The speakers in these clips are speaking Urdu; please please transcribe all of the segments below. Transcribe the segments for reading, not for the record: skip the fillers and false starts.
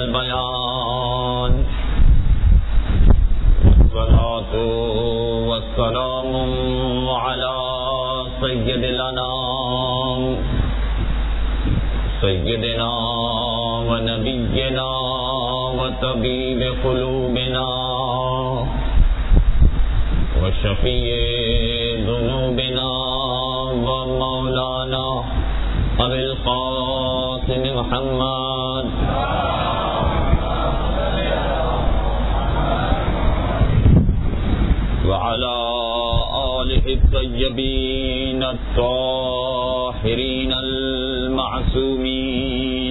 والبيان والصلاة والسلام على سيد الأنام سيدنا ونبينا وطبيب قلوبنا وشفيع ذنوبنا ومولانا أبي القاسم محمد وعلى آله الطيبين الطاهرين المعصومين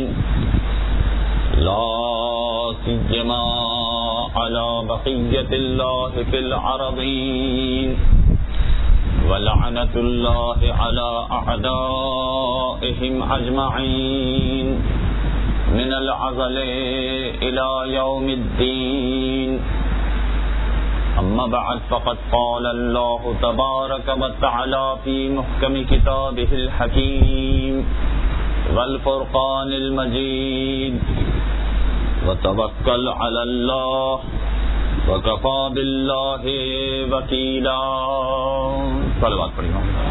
لا سيما على بقية الله في العرضين ولعنة الله على أعدائهم أجمعين من الأزل إلى يوم الدين. أما بعد فقد قال الله تبارك وتعالى في محكم كتابه الحكيم والفرقان المجيد وتوكل على الله وكفى بالله وكيلا. صلوات پڑھیں.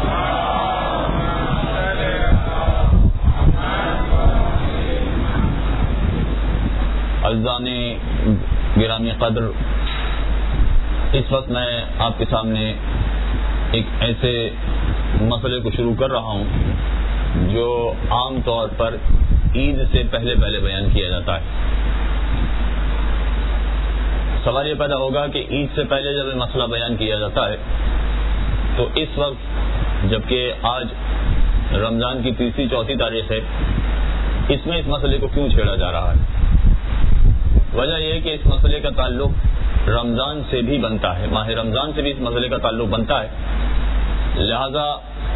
عزیزان گرامی قدر، اس وقت میں آپ کے سامنے ایک ایسے مسئلے کو شروع کر رہا ہوں جو عام طور پر عید سے پہلے بیان کیا جاتا ہے. سوال یہ پیدا ہوگا کہ عید سے پہلے جب یہ مسئلہ بیان کیا جاتا ہے تو اس وقت جبکہ آج رمضان کی 3-4 تاریخ ہے، اس میں اس مسئلے کو کیوں چھیڑا جا رہا ہے؟ وجہ یہ ہے کہ اس مسئلے کا تعلق رمضان سے بھی بنتا ہے، ماہ رمضان سے بھی اس مسئلے کا تعلق بنتا ہے. لہذا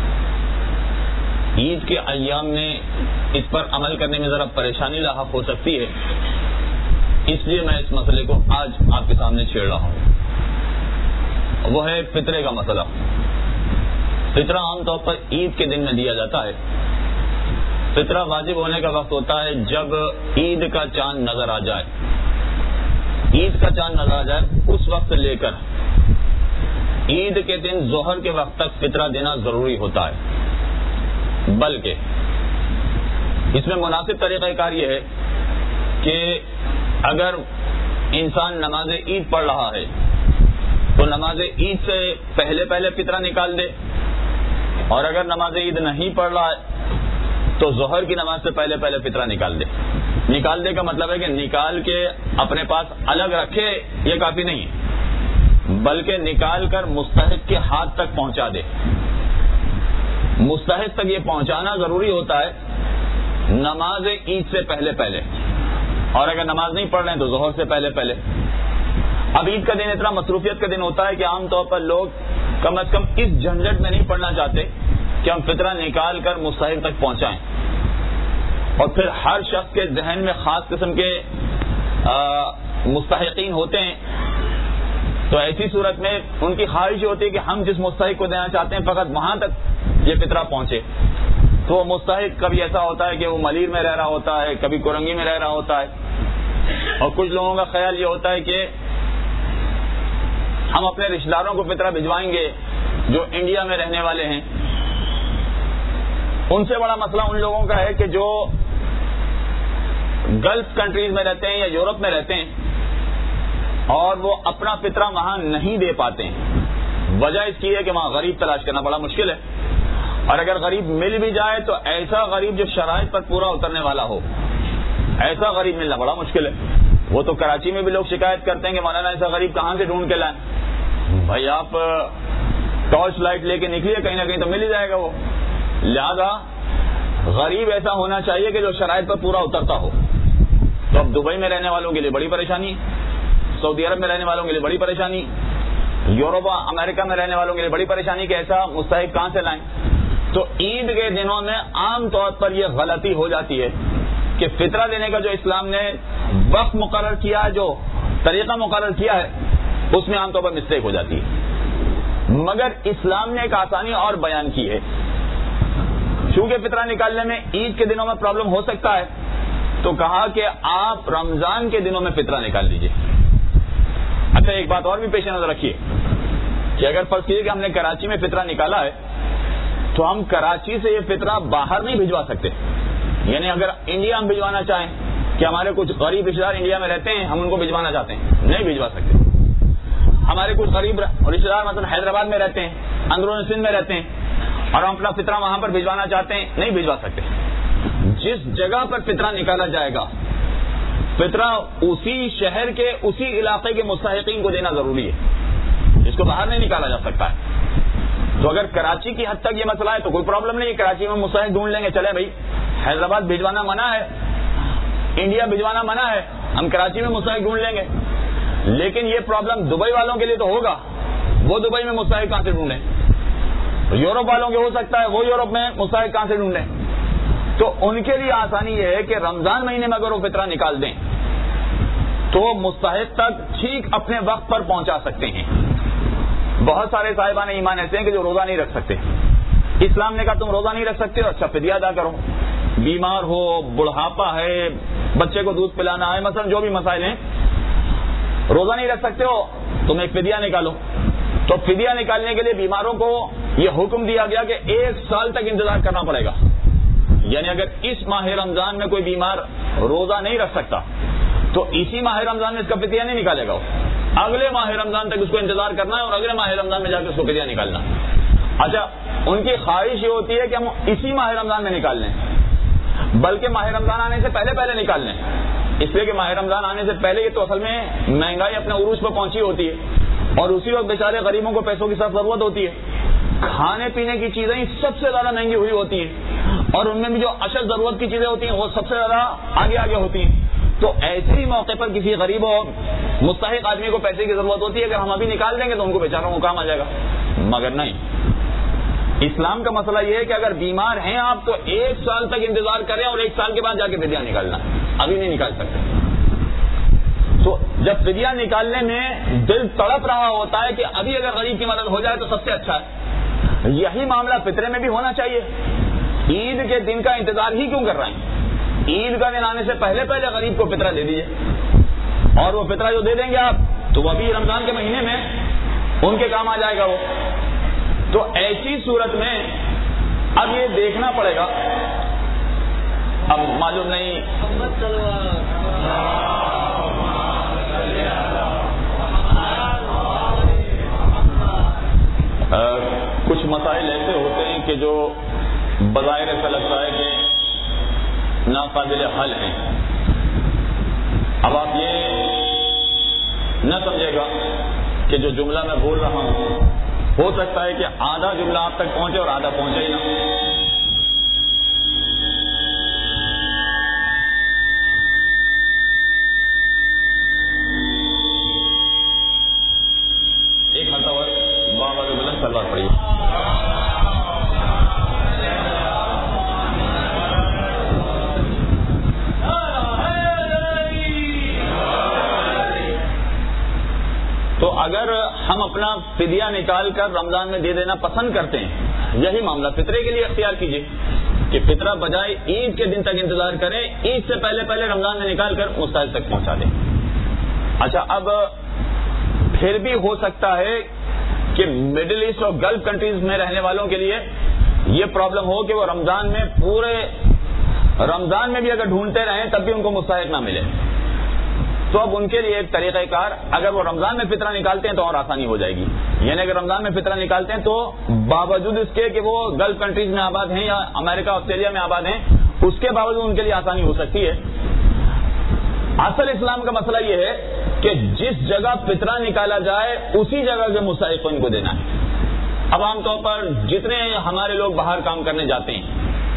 عید کے ایام میں اس پر عمل کرنے میں ذرا پریشانی لاحق ہو سکتی ہے، اس لیے میں اس مسئلے کو آج آپ کے سامنے چھیڑ رہا ہوں. وہ ہے فطرے کا مسئلہ. فطرہ عام طور پر عید کے دن میں دیا جاتا ہے. فطرہ واجب ہونے کا وقت ہوتا ہے جب عید کا چاند نظر آ جائے. عید کا چاند نظر آ جائے اس وقت سے لے کر عید کے دن ظہر کے وقت تک فطرہ دینا ضروری ہوتا ہے. بلکہ اس میں مناسب طریقہ کار یہ ہے کہ اگر انسان نماز عید پڑھ رہا ہے تو نماز عید سے پہلے فطرہ نکال دے، اور اگر نماز عید نہیں پڑھ رہا ہے تو ظہر کی نماز سے پہلے فطرہ نکال دے. نکال دے کا مطلب ہے کہ نکال کے اپنے پاس الگ رکھے، یہ کافی نہیں ہے، بلکہ نکال کر مستحق کے ہاتھ تک پہنچا دے. مستحق تک یہ پہنچانا ضروری ہوتا ہے نماز عید سے پہلے، اور اگر نماز نہیں پڑھ رہے ہیں تو ظہر سے پہلے. اب عید کا دن اتنا مصروفیت کا دن ہوتا ہے کہ عام طور پر لوگ کم از کم اس جھنجھٹ میں نہیں پڑنا چاہتے کہ ہم فطرہ نکال کر مستحق تک پہنچائیں. اور پھر ہر شخص کے ذہن میں خاص قسم کے مستحقین ہوتے ہیں، تو ایسی صورت میں ان کی خواہش ہوتی ہے کہ ہم جس مستحق کو دینا چاہتے ہیں فقط وہاں تک یہ فطرہ پہنچے. تو وہ مستحق کبھی ایسا ہوتا ہے کہ وہ ملیر میں رہ رہا ہوتا ہے، کبھی کورنگی میں رہ رہا ہوتا ہے، اور کچھ لوگوں کا خیال یہ ہوتا ہے کہ ہم اپنے رشتہ داروں کو فطرہ بھجوائیں گے جو انڈیا میں رہنے والے ہیں. ان سے بڑا مسئلہ ان لوگوں کا ہے کہ جو گلف کنٹریز میں رہتے ہیں یا یورپ میں رہتے ہیں اور وہ اپنا فطرہ وہاں نہیں دے پاتے ہیں. وجہ اس کی ہے کہ وہاں غریب تلاش کرنا بڑا مشکل ہے، اور اگر غریب مل بھی جائے تو ایسا غریب جو شرائط پر پورا اترنے والا ہو، ایسا غریب ملنا بڑا مشکل ہے. وہ تو کراچی میں بھی لوگ شکایت کرتے ہیں کہ مولانا ایسا غریب کہاں سے ڈھونڈ کے لائیں. بھائی آپ ٹارچ لائٹ لے کے نکلیے، کہیں نہ کہیں تو مل ہی جائے گا وہ. لہذا غریب ایسا ہونا چاہیے کہ جو شرائط پر پورا اترتا ہو. تو اب دبئی میں رہنے والوں کے لیے بڑی پریشانی، سعودی عرب میں رہنے والوں کے لیے بڑی پریشانی، یورپ امریکہ میں رہنے والوں کے لیے بڑی پریشانی کہ ایسا مستحق کہاں سے لائیں. تو عید کے دنوں میں عام طور پر یہ غلطی ہو جاتی ہے کہ فطرہ دینے کا جو اسلام نے وقت مقرر کیا ہے، جو طریقہ مقرر کیا ہے، اس میں عام طور پر مسٹیک ہو جاتی ہے. مگر اسلام نے ایک آسانی اور بیان کی ہے. چونکہ فطرہ نکالنے میں عید کے دنوں میں پرابلم ہو سکتا ہے، تو کہا کہ آپ رمضان کے دنوں میں فطرہ نکال لیجئے. اچھا ایک بات اور بھی پیش نظر رکھیے کہ اگر فرض کیجیے کہ ہم نے کراچی میں فطرہ نکالا ہے تو ہم کراچی سے یہ فطرہ باہر نہیں بھجوا سکتے. یعنی اگر انڈیا ہم بھجوانا چاہیں کہ ہمارے کچھ غریب رشتے دار انڈیا میں رہتے ہیں, ہم ان کو بھجوانا چاہتے ہیں, نہیں بھجوا سکتے. ہمارے کچھ غریب رشتے دار مثلا حیدرآباد میں رہتے ہیں, اندرون سندھ میں رہتے ہیں, اور ہم اپنا فطرہ وہاں پر بھجوانا چاہتے ہیں, نہیں بھجوا سکتے. جس جگہ پر فطرہ نکالا جائے گا فطرہ اسی شہر کے اسی علاقے کے مستحقین کو دینا ضروری ہے, اس کو باہر نہیں نکالا جا سکتا ہے. تو اگر کراچی کی حد تک یہ مسئلہ ہے تو کوئی پرابلم نہیں ہے, کراچی میں مستحق ڈھونڈ لیں گے. چلے بھائی حیدرآباد بھجوانا منع ہے, انڈیا بھجوانا منع ہے, ہم کراچی میں مستحق ڈھونڈ لیں گے. لیکن یہ پرابلم دبئی والوں کے لیے تو ہوگا, وہ دبئی میں مستحق کہاں سے ڈھونڈیں؟ یورپ والوں کے ہو سکتا ہے, وہ یورپ میں مستحق کہاں سے ڈھونڈیں؟ تو ان کے لیے آسانی یہ ہے کہ رمضان مہینے میں اگر وہ فطرہ نکال دیں تو مستحق تک ٹھیک اپنے وقت پر پہنچا سکتے ہیں. بہت سارے صاحبان ایمان ایسے ہیں کہ جو روزہ نہیں رکھ سکتے. اسلام نے کہا تم روزہ نہیں رکھ سکتے ہو, اچھا فدیہ ادا کرو. بیمار ہو, بڑھاپا ہے, بچے کو دودھ پلانا ہے, مثلا جو بھی مسائل ہیں, روزہ نہیں رکھ سکتے ہو, تم ایک فدیہ نکالو. تو فدیہ نکالنے کے لیے بیماروں کو یہ حکم دیا گیا کہ 1 سال تک انتظار کرنا پڑے گا. یعنی اگر اس ماہ رمضان میں کوئی بیمار روزہ نہیں رکھ سکتا تو اسی ماہ رمضان میں اس کا فدیہ نہیں نکالے گا, اگلے ماہ رمضان تک اس کو انتظار کرنا ہے اور اگلے ماہ رمضان میں جا کے اس کو فدیہ نکالنا. اچھا ان کی خواہش یہ ہوتی ہے کہ ہم اسی ماہ رمضان میں نکال لیں, بلکہ ماہ رمضان آنے سے پہلے نکال لیں, اس لیے کہ ماہ رمضان آنے سے پہلے یہ تو اصل میں مہنگائی اپنے عروج پر پہنچی ہوتی ہے اور اسی وقت بیچارے غریبوں کو پیسوں کی سخت ضرورت ہوتی ہے. کھانے پینے کی چیزیں سب سے زیادہ مہنگی ہوئی ہوتی ہیں اور ان میں بھی جو اشد ضرورت کی چیزیں ہوتی ہیں وہ سب سے زیادہ آگے ہوتی ہیں. تو ایسے ہی موقع پر کسی غریب اور مستحق آدمی کو پیسے کی ضرورت ہوتی ہے, اگر ہم ابھی نکال دیں گے تو ان کو بیچاروں کو کام آ جائے گا. مگر نہیں, اسلام کا مسئلہ یہ ہے کہ اگر بیمار ہیں آپ تو 1 سال تک انتظار کریں اور 1 سال کے بعد جا کے فدیہ نکالنا, ابھی نہیں نکال سکتے. تو جب فدیہ نکالنے میں دل تڑپ رہا ہوتا ہے کہ ابھی اگر غریب کی مدد ہو جائے تو سب سے اچھا ہے. یہی معاملہ فطرے میں بھی ہونا چاہیے. عید کے دن کا انتظار ہی کیوں کر رہے ہیں؟ عید کا دن آنے سے پہلے غریب کو فطرہ دے دیجیے, اور وہ فطرہ جو دے دیں گے آپ تو وہ ابھی رمضان کے مہینے میں ان کے کام آ جائے گا وہ. تو ایسی صورت میں اب یہ دیکھنا پڑے گا, اب معلوم نہیں کچھ مسائل ایسے ہوتے ہیں کہ جو بظاہر ایسا لگتا ہے کہ ناقابل حل ہیں. اب آپ یہ نہ سمجھے گا کہ جو جملہ میں بول رہا ہوں ہو سکتا ہے کہ آدھا جملہ آپ تک پہنچے اور آدھا پہنچے ہی نہ. ایک مرتبہ بابا جو بلند سلوات پڑی. تو اگر ہم اپنا فدیہ نکال کر رمضان میں دے دینا پسند کرتے ہیں, یہی معاملہ فطرے کے لیے اختیار کیجیے کہ فطرہ بجائے عید کے دن تک انتظار کریں, عید سے پہلے رمضان میں نکال کر مستحق تک پہنچا دیں. اچھا اب پھر بھی ہو سکتا ہے کہ مڈل ایسٹ اور گلف کنٹریز میں رہنے والوں کے لیے یہ پرابلم ہو کہ وہ رمضان میں پورے رمضان میں بھی اگر ڈھونڈتے رہیں تب بھی ان کو مستحق نہ ملے. تو اب ان کے لیے ایک طریقہ کار, اگر وہ رمضان میں فطرہ نکالتے ہیں تو اور آسانی ہو جائے گی. یعنی اگر رمضان میں فطرہ نکالتے ہیں تو باوجود اس کے کہ وہ گلف کنٹریز میں آباد ہیں یا امریکہ آسٹریلیا میں آباد ہیں, اس کے باوجود ان کے لیے آسانی ہو سکتی ہے. اصل اسلام کا مسئلہ یہ ہے کہ جس جگہ فطرہ نکالا جائے اسی جگہ کے مستحق کو ان کو دینا ہے. اب عام طور پر جتنے ہمارے لوگ باہر کام کرنے جاتے ہیں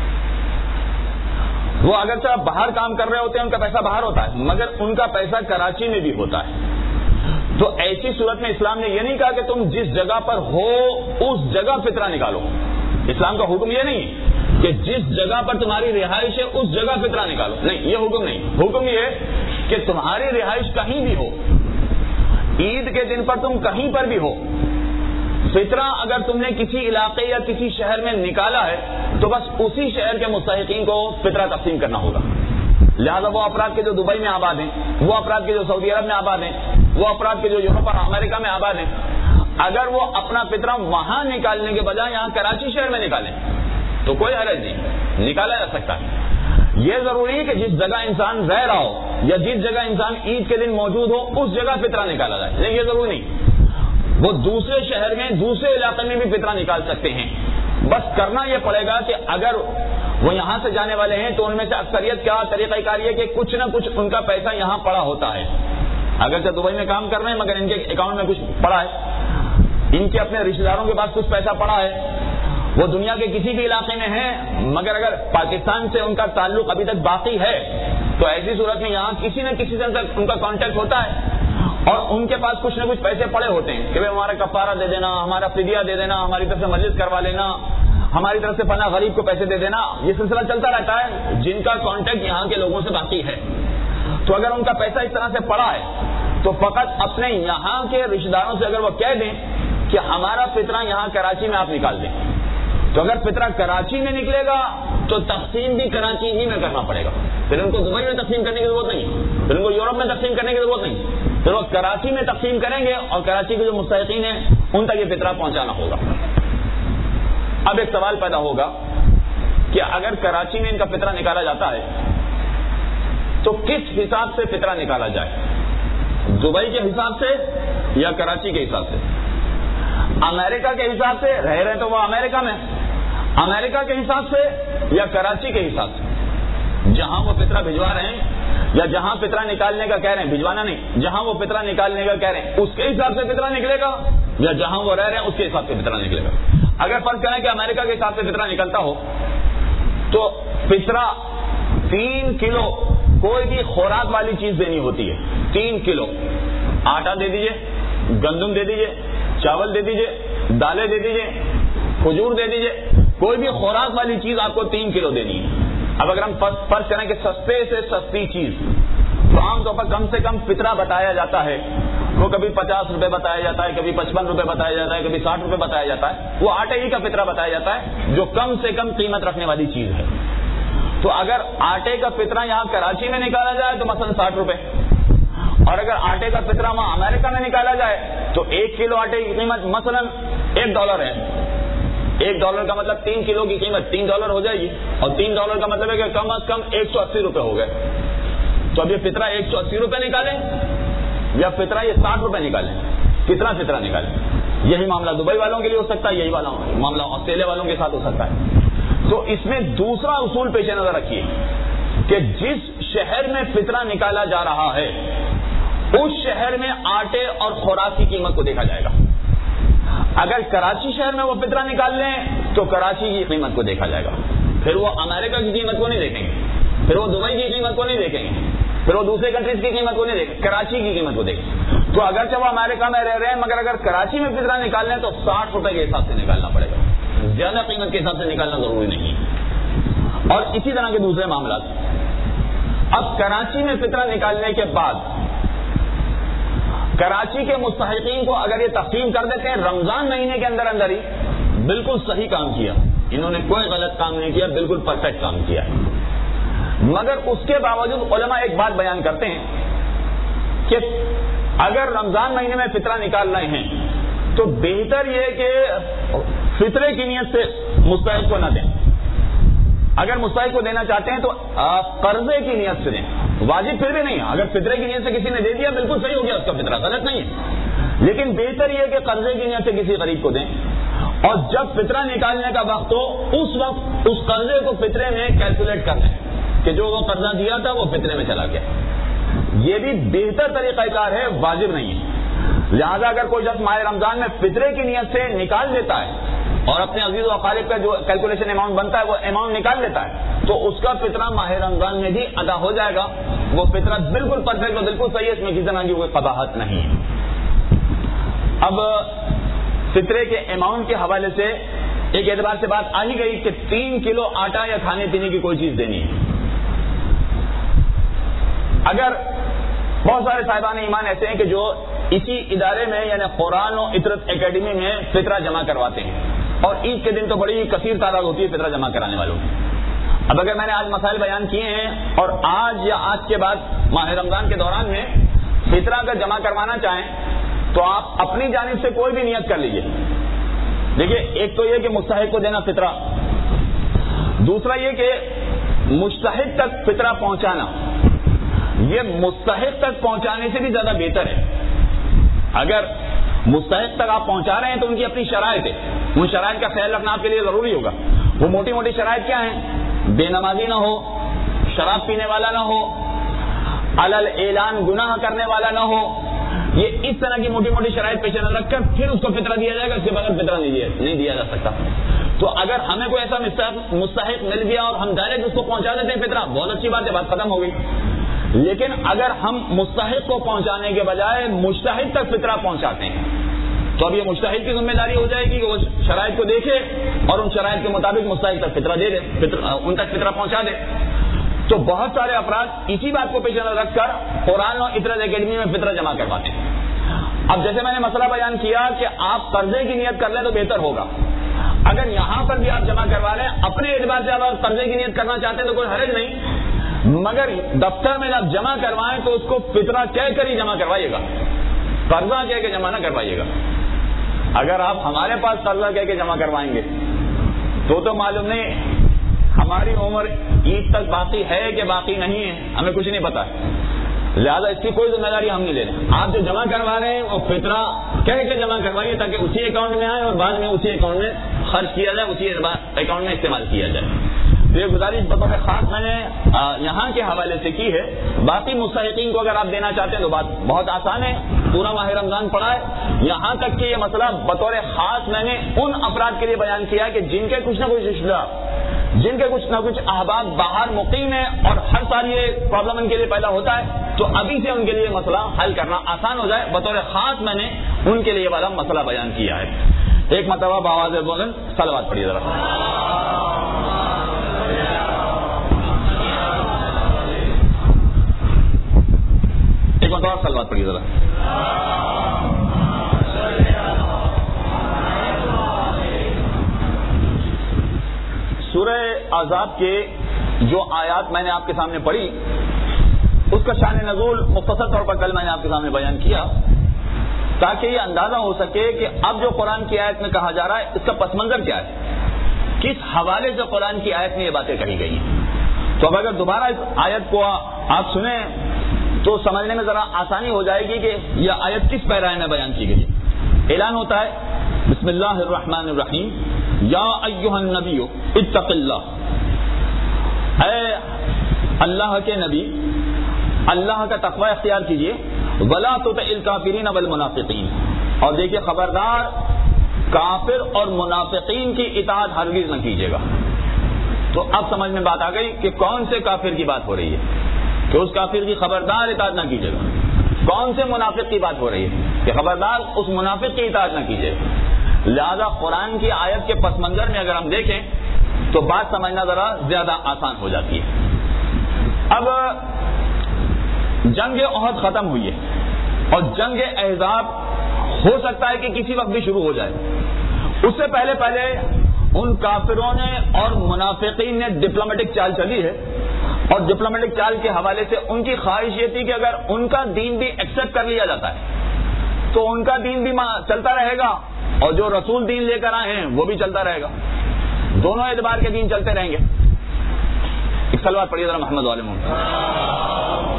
وہ اگرچہ باہر کام کر رہے ہوتے ہیں, ان کا پیسہ باہر ہوتا ہے, مگر ان کا پیسہ کراچی میں بھی ہوتا ہے. تو ایسی صورت میں اسلام نے یہ نہیں کہا کہ تم جس جگہ پر ہو اس جگہ فطرہ نکالو. اسلام کا حکم یہ نہیں کہ جس جگہ پر تمہاری رہائش ہے اس جگہ فطرہ نکالو, نہیں, یہ حکم نہیں. حکم یہ کہ تمہاری رہائش کہیں بھی ہو, عید کے دن پر تم کہیں پر بھی ہو, فطرہ اگر تم نے کسی علاقے یا کسی شہر میں نکالا ہے تو بس اسی شہر کے مستحقین کو فطرہ تقسیم کرنا ہوگا. لہذا وہ افراد کے جو دبئی میں آباد ہیں، وہ افراد کے جو سعودی عرب میں آباد ہیں، وہ افراد کے جو یورپ اور امریکہ میں آباد ہیں، اگر وہ اپنا فطرہ وہاں نکالنے کے بجائے یہاں کراچی شہر میں نکالیں تو کوئی حرج نہیں، نکالا جا سکتا ہے۔ یہ ضروری ہے کہ جس جگہ انسان رہ رہا ہو یا جس جگہ انسان عید کے دن موجود ہو اس جگہ فطرہ نکالا جائے، لیکن یہ ضروری نہیں، وہ دوسرے شہر میں دوسرے علاقے میں بھی فطرہ نکال سکتے ہیں۔ بس کرنا یہ پڑے گا کہ اگر وہ یہاں سے جانے والے ہیں تو ان میں سے اکثریت کیا طریقہ کار یہ کہ کچھ نہ کچھ ان کا پیسہ یہاں پڑا ہوتا ہے، اگرچہ دبئی میں کام کر رہے ہیں مگر ان کے اکاؤنٹ میں کچھ پڑا ہے، ان کے اپنے رشتے داروں کے پاس کچھ پیسہ پڑا ہے، وہ دنیا کے کسی بھی علاقے میں ہیں مگر اگر پاکستان سے ان کا تعلق ابھی تک باقی ہے تو ایسی صورت میں یہاں کسی نہ کسی سے ان کا کانٹیکٹ ہوتا ہے اور ان کے پاس کچھ نہ کچھ پیسے پڑے ہوتے ہیں کہ بھائی ہمارا کفارہ دے دینا، ہمارا فدیہ دے دینا، ہماری طرف سے مجلس کروا لینا، ہماری طرف سے فلاں غریب کو پیسے دے دینا، یہ سلسلہ چلتا رہتا ہے جن کا کانٹیکٹ یہاں کے لوگوں سے باقی ہے۔ تو اگر ان کا پیسہ اس طرح سے پڑا ہے تو فقط اپنے یہاں کے رشتے داروں سے اگر وہ کہہ دیں کہ ہمارا فطرہ یہاں کراچی میں آپ نکال دیں، تو اگر فطرہ کراچی میں نکلے گا تو تقسیم بھی کراچی ہی میں کرنا پڑے گا، پھر ان کو دبئی میں تقسیم کرنے کی ضرورت نہیں، پھر ان کو یورپ میں تقسیم کرنے کی ضرورت نہیں، پھر وہ کراچی میں تقسیم کریں گے اور کراچی کے جو مستحقین ہیں ان تک یہ فطرہ پہنچانا ہوگا۔ اب ایک سوال پیدا ہوگا کہ اگر کراچی میں ان کا فطرہ نکالا جاتا ہے تو کس حساب سے فطرہ نکالا جائے، دبئی کے حساب سے یا کراچی کے حساب سے؟ امریکہ کے حساب سے رہ رہے تو وہ امریکہ میں، امریکہ کے حساب سے یا کراچی کے حساب سے؟ جہاں وہ فطرہ بھجوا رہے ہیں یا جہاں فطرہ نکالنے کا کہہ رہے ہیں، بھجوانا نہیں، جہاں وہ فطرہ نکالنے کا کہہ رہے ہیں اس کے حساب سے فطرہ نکلے گا یا جہاں وہ رہ رہے ہیں اس کے حساب سے فطرہ نکلے گا؟ اگر فرض کریں کہ امریکہ کے حساب سے فطرہ نکلتا ہو تو فطرہ 3 کلو کوئی بھی خوراک والی چیز دینی ہوتی ہے، 3 کلو آٹا دے دیجئے، گندم دے دیجئے، چاول دے دیجئے، دالیں دے دیجئے، کھجور دے دیجئے، کوئی بھی خوراک والی چیز آپ کو 3 کلو دینی ہے۔ اب اگر ہم فرض کریں کہ سستے سے سستی چیز تو عام طور پر کم سے کم فطرہ بتایا جاتا ہے، وہ کبھی 50 روپے بتایا جاتا ہے، کبھی 55 روپے بتایا جاتا ہے، کبھی 60 روپے بتایا جاتا ہے، وہ آٹے ہی کا فطرہ بتایا جاتا ہے جو کم سے کم قیمت رکھنے والی چیز ہے۔ تو اگر آٹے کا فطرہ یہاں کراچی میں نکالا جائے تو مثلا 60 روپے، اور اگر آٹے کا فطرہ وہاں امریکہ میں نکالا جائے تو 1 کلو آٹے کی قیمت مثلا $1 ہے، $1 کا مطلب 3 کلو کی قیمت $3 ہو جائے گی، اور $3 کا مطلب ہے کہ کم از کم 180 روپے ہو گئے۔ تو اب یہ فطرہ 180 روپے نکالیں یا فطرہ یہ 60 روپے نکالیں، کتنا فطرہ نکالیں؟ یہی معاملہ دبئی والوں کے لیے ہو سکتا ہے، یہی معاملہ آسٹریلیا والوں کے ساتھ ہو سکتا ہے۔ تو اس میں دوسرا اصول پیش نظر رکھیے کہ جس شہر میں فطرہ نکالا جا رہا ہے اس شہر میں آٹے اور خوراک کی قیمت کو دیکھا جائے گا۔ اگر کراچی شہر میں وہ فطرہ نکال لیں تو کراچی کی قیمت کو دیکھا جائے گا، پھر وہ امریکہ کی قیمت کو نہیں دیکھیں گے، پھر وہ دبئی کی قیمت کو نہیں دیکھیں گے، پھر وہ دوسرے کنٹریز کی قیمت کو نہیں دیکھیں، کراچی کی قیمت کو دیکھیں۔ تو اگرچہ وہ امریکہ میں رہ رہے ہیں مگر اگر کراچی میں فطرہ نکال لیں تو 60 روپے کے حساب سے نکالنا پڑے گا، زیادہ قیمت کے حساب سے نکالنا ضروری نہیں ہے۔ اور اسی طرح کے دوسرے معاملات، اب کراچی میں فطرہ نکالنے کے بعد کراچی کے مستحقین کو اگر یہ تقسیم کر دیتے ہیں رمضان مہینے کے اندر اندر ہی، بالکل صحیح کام کیا، انہوں نے کوئی غلط کام نہیں کیا، بالکل پرفیکٹ کام کیا ہے۔ مگر اس کے باوجود علماء ایک بات بیان کرتے ہیں کہ اگر رمضان مہینے میں فطرہ نکال رہے ہیں تو بہتر یہ کہ فطرے کی نیت سے مستحق کو نہ دیں، اگر مستحق کو دینا چاہتے ہیں تو قرضے کی نیت سے دیں، واجب پھر بھی نہیں ہے، اگر فطرے کی نیت سے کسی نے دے دیا بالکل صحیح ہو گیا، اس کا فطرہ غلط نہیں ہے، لیکن بہتر یہ کہ قرضے کی نیت سے کسی غریب کو دیں، اور جب فطرہ نکالنے کا وقت ہو اس وقت اس قرضے کو فطرے میں کیلکولیٹ کر لیں کہ جو وہ قرضہ دیا تھا وہ فطرے میں چلا گیا، یہ بھی بہتر طریقہ کار ہے، واجب نہیں ہے۔ لہذا اگر کوئی شخص ماہ رمضان میں فطرے کی نیت سے نکال دیتا ہے اور اپنے عزیز و اقارب کا جو کیلکولیشن اماؤنٹ بنتا ہے وہ اماؤنٹ نکال لیتا ہے تو اس کا فطرہ ماہ رمضان میں بھی ادا ہو جائے گا، وہ فطرہ بالکل پرفیکٹ اور بالکل صحیح ہے، اس میں کسی طرح کی کوئی قباحت نہیں ہے۔ اب فطرے کے اماؤنٹ کے حوالے سے ایک اعتبار سے بات آ ہی گئی کہ 3 کلو آٹا یا کھانے پینے کی کوئی چیز دینی ہے۔ اگر بہت سارے صاحبان ایمان ایسے ہیں کہ جو اسی ادارے میں یعنی قرآن و عطرت اکیڈمی میں فطرہ جمع کرواتے ہیں، اور عید کے دن تو بڑی کثیر تعداد ہوتی ہے فطرہ جمع کرانے والوں کی، اب اگر میں نے آج مسائل بیان کیے ہیں اور آج یا آج کے بعد ماہ رمضان کے دوران میں فطرہ اگر جمع کروانا چاہیں تو آپ اپنی جانب سے کوئی بھی نیت کر لیجئے. دیکھیے ایک تو یہ کہ مستحق کو دینا فطرہ، دوسرا یہ کہ مستحق تک فطرہ پہنچانا، یہ مستحق تک پہنچانے سے بھی زیادہ بہتر ہے. اگر مستحق تک آپ پہنچا رہے ہیں تو ان کی اپنی شرائط ہے، ان شرائط کا خیال رکھنا آپ کے لیے ضروری ہوگا. وہ موٹی موٹی شرائط کیا ہیں؟ بے نمازی نہ ہو، شراب پینے والا نہ ہو، علل اعلان گناہ کرنے والا نہ ہو. یہ اس طرح کی موٹی موٹی شرائط پیش نظر رکھ کر پھر اس کو فطرہ دیا جائے گا، اس کے بغیر فطرہ نہیں دیا جا سکتا. تو اگر ہمیں کوئی ایسا مستحق مل گیا اور ہم ڈائریکٹ اس کو پہنچا دیتے ہیں فطرہ، بہت اچھی بات ہے، بات ختم ہو گئی. لیکن اگر ہم مستحق کو پہنچانے کے بجائے مجتہد تک فطرہ پہنچاتے ہیں تو اب یہ مجتہد کی ذمہ داری ہو جائے گی کہ وہ شرائط کو دیکھے اور ان شرائط کے مطابق مستحق تک فطرہ دے دے، ان تک فطرہ پہنچا دے. تو بہت سارے افراد اسی بات کو پیش نظر رکھ کر قرآن و اطرت اکیڈمی میں فطرہ جمع کرواتے ہیں. اب جیسے میں نے مسئلہ بیان کیا کہ آپ قرضے کی نیت کر لیں تو بہتر ہوگا. اگر یہاں پر بھی آپ جمع کروا لیں، اپنے اعتبار سے آپ قرضے کی نیت کرنا چاہتے ہیں تو کوئی حرج نہیں، مگر دفتر میں جب جمع کروائیں تو اس کو فطرہ کہہ کر ہی جمع کروائیے گا، قرضہ کہہ کے جمع نہ کروائیے گا. اگر آپ ہمارے پاس قرضہ کہہ کے جمع کروائیں گے تو معلوم نہیں ہماری عمر عید تک باقی ہے کہ باقی نہیں ہے، ہمیں کچھ نہیں پتا. لہذا اس کی کوئی ذمہ داری ہم نہیں لے رہے. آپ جو جمع کروا رہے ہیں وہ فطرہ کہہ کے جمع کروائیے تاکہ اسی اکاؤنٹ میں آئے اور بعد میں اسی اکاؤنٹ میں خرچ کیا جائے، اسی اکاؤنٹ میں استعمال کیا جائے. یہ گزارش بطور خاص میں نے یہاں کے حوالے سے کی ہے. باقی مستحقین کو اگر آپ دینا چاہتے ہیں تو بات بہت آسان ہے، پورا ماہ رمضان پڑا ہے. یہاں تک کہ یہ مسئلہ بطور خاص میں نے ان افراد کے لیے بیان کیا کہ جن کے کچھ نہ کچھ رشتہ دار، جن کے کچھ نہ کچھ احباب باہر مقیم ہیں اور ہر سال یہ پرابلم ان کے لیے پیدا ہوتا ہے، تو ابھی سے ان کے لیے مسئلہ حل کرنا آسان ہو جائے. بطور خاص میں نے ان کے لیے والا مسئلہ بیان کیا ہے. ایک مرتبہ بآواز بلند صلوات پڑھیے ذرا. ایک مرتبہ صلوات پڑھیے ذرا. سورہ احزاب کے جو آیات میں نے آپ کے سامنے پڑھی اس کا شان نزول مختصر طور پر کل میں نے آپ کے سامنے بیان کیا تاکہ یہ اندازہ ہو سکے کہ اب جو قرآن کی آیت میں کہا جا رہا ہے اس کا پس منظر کیا ہے، کس حوالے سے قرآن کی آیت میں یہ باتیں کہی گئی ہیں. تو اب اگر دوبارہ اس آیت کو آپ سنیں تو سمجھنے میں ذرا آسانی ہو جائے گی کہ یہ آیت کس پیرائے میں بیان کی گئی ہے. اعلان ہوتا ہے بسم اللہ الرحمن الرحیم یا ایھا النبی اتق اللہ، اے اللہ کے نبی اللہ کا تقوی اختیار کیجیے، ولا تطع الکافرین والمنافقین، اور دیکھیے خبردار کافر اور منافقین کی اطاعت ہرگز نہ کیجیے گا. تو اب سمجھ میں بات آ گئی کہ کون سے کافر کی بات ہو رہی ہے کہ اس کافر کی خبردار اطاعت نہ کیجیے گا. کون سے منافق کی بات ہو رہی ہے کہ خبردار اس منافق کی اطاعت نہ کیجیے گا. لہذا قرآن کی آیت کے پس منظر میں اگر ہم دیکھیں تو بات سمجھنا ذرا زیادہ آسان ہو جاتی ہے. اب جنگ احد ختم ہوئی ہے اور جنگ احزاب ہو سکتا ہے کہ کسی وقت بھی شروع ہو جائے. اس سے پہلے ان کافروں نے اور منافقین نے ڈپلومیٹک چال چلی ہے، اور ڈپلومیٹک چال کے حوالے سے ان کی خواہش یہ تھی کہ اگر ان کا دین بھی ایکسپٹ کر لیا جاتا ہے تو ان کا دین بھی چلتا رہے گا اور جو رسول دین لے کر آئے ہیں وہ بھی چلتا رہے گا، دونوں اعتبار کے دین چلتے رہیں گے. ایک صلوات پڑھیے ذرا محمد والے محمد.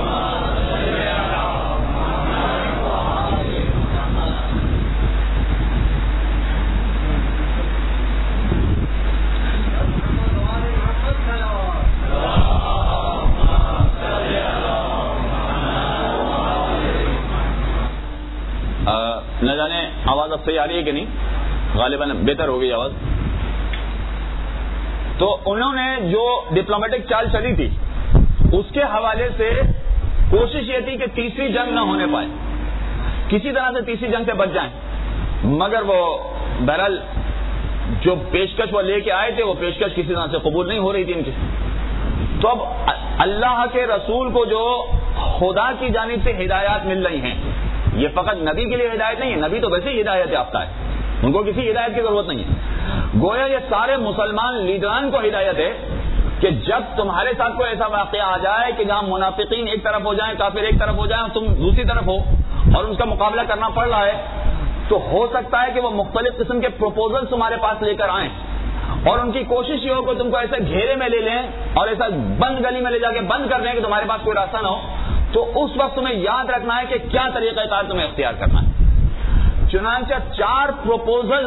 نہ جانے آواز اب صحیح آ رہی ہے کہ نہیں، غالباً بہتر ہو گئی آواز. تو انہوں نے جو ڈپلومیٹک چال چلی تھی اس کے حوالے سے کوشش یہ تھی کہ تیسری جنگ نہ ہونے پائے، کسی طرح سے تیسری جنگ سے بچ جائیں. مگر وہ بہرحال جو پیشکش وہ لے کے آئے تھے وہ پیشکش کسی طرح سے قبول نہیں ہو رہی تھی ان کی. تو اب اللہ کے رسول کو جو خدا کی جانب سے ہدایات مل رہی ہیں، یہ فقط نبی کے لیے ہدایت نہیں ہے، نبی تو ویسے ہی ہدایت یافتہ ہے، ان کو کسی ہدایت کی ضرورت نہیں ہے. گویا یہ سارے مسلمان لیڈران کو ہدایت ہے کہ جب تمہارے ساتھ کوئی ایسا واقعہ آ جائے کہ جہاں منافقین ایک طرف ہو جائیں, کافر ایک طرف ہو جائیں, تم دوسری طرف ہو اور ان کا مقابلہ کرنا پڑ رہا ہے, تو ہو سکتا ہے کہ وہ مختلف قسم کے پروپوزل تمہارے پاس لے کر آئیں اور ان کی کوشش یہ ہو کہ تم کو ایسے گھیرے میں لے لیں اور ایسا بند گلی میں لے جا کے بند کر دیں کہ تمہارے پاس کوئی راستہ نہ ہو. تو اس وقت تمہیں یاد رکھنا ہے کہ کیا طریقہ کار تمہیں اختیار کرنا ہے. چنانچہ 4 پروپوزل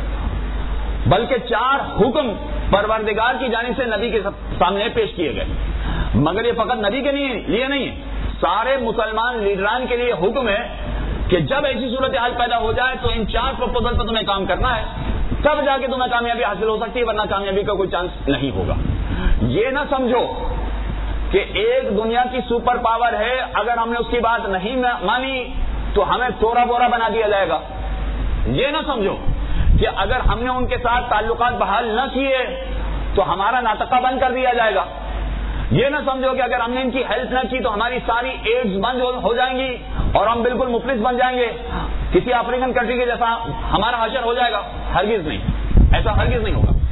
بلکہ 4 حکم پروردگار کی جانب سے نبی کے سامنے پیش کیے گئے, مگر یہ فقط نبی کے لیے نہیں ہے, سارے مسلمان لیڈران کے لیے حکم ہے کہ جب ایسی صورتحال پیدا ہو جائے تو ان 4 پروپوزل پر تمہیں کام کرنا ہے, تب جا کے تمہیں کامیابی حاصل ہو سکتی ہے, ورنہ کامیابی کا کوئی چانس نہیں ہوگا. یہ نہ سمجھو کہ ایک دنیا کی سپر پاور ہے, اگر ہم نے اس کی بات نہیں مانی تو ہمیں تورا بورا بنا دیا جائے گا. یہ نہ سمجھو کہ اگر ہم نے ان کے ساتھ تعلقات بحال نہ کیے تو ہمارا ناطقہ بند کر دیا جائے گا. یہ نہ سمجھو کہ اگر ہم نے ان کی ہیلپ نہ کی تو ہماری ساری ایڈز بند ہو جائیں گی اور ہم بالکل مفلس بن جائیں گے, کسی افریقن کنٹری کے جیسا ہمارا حشر ہو جائے گا. ہرگز نہیں, ایسا ہرگز نہیں ہوگا.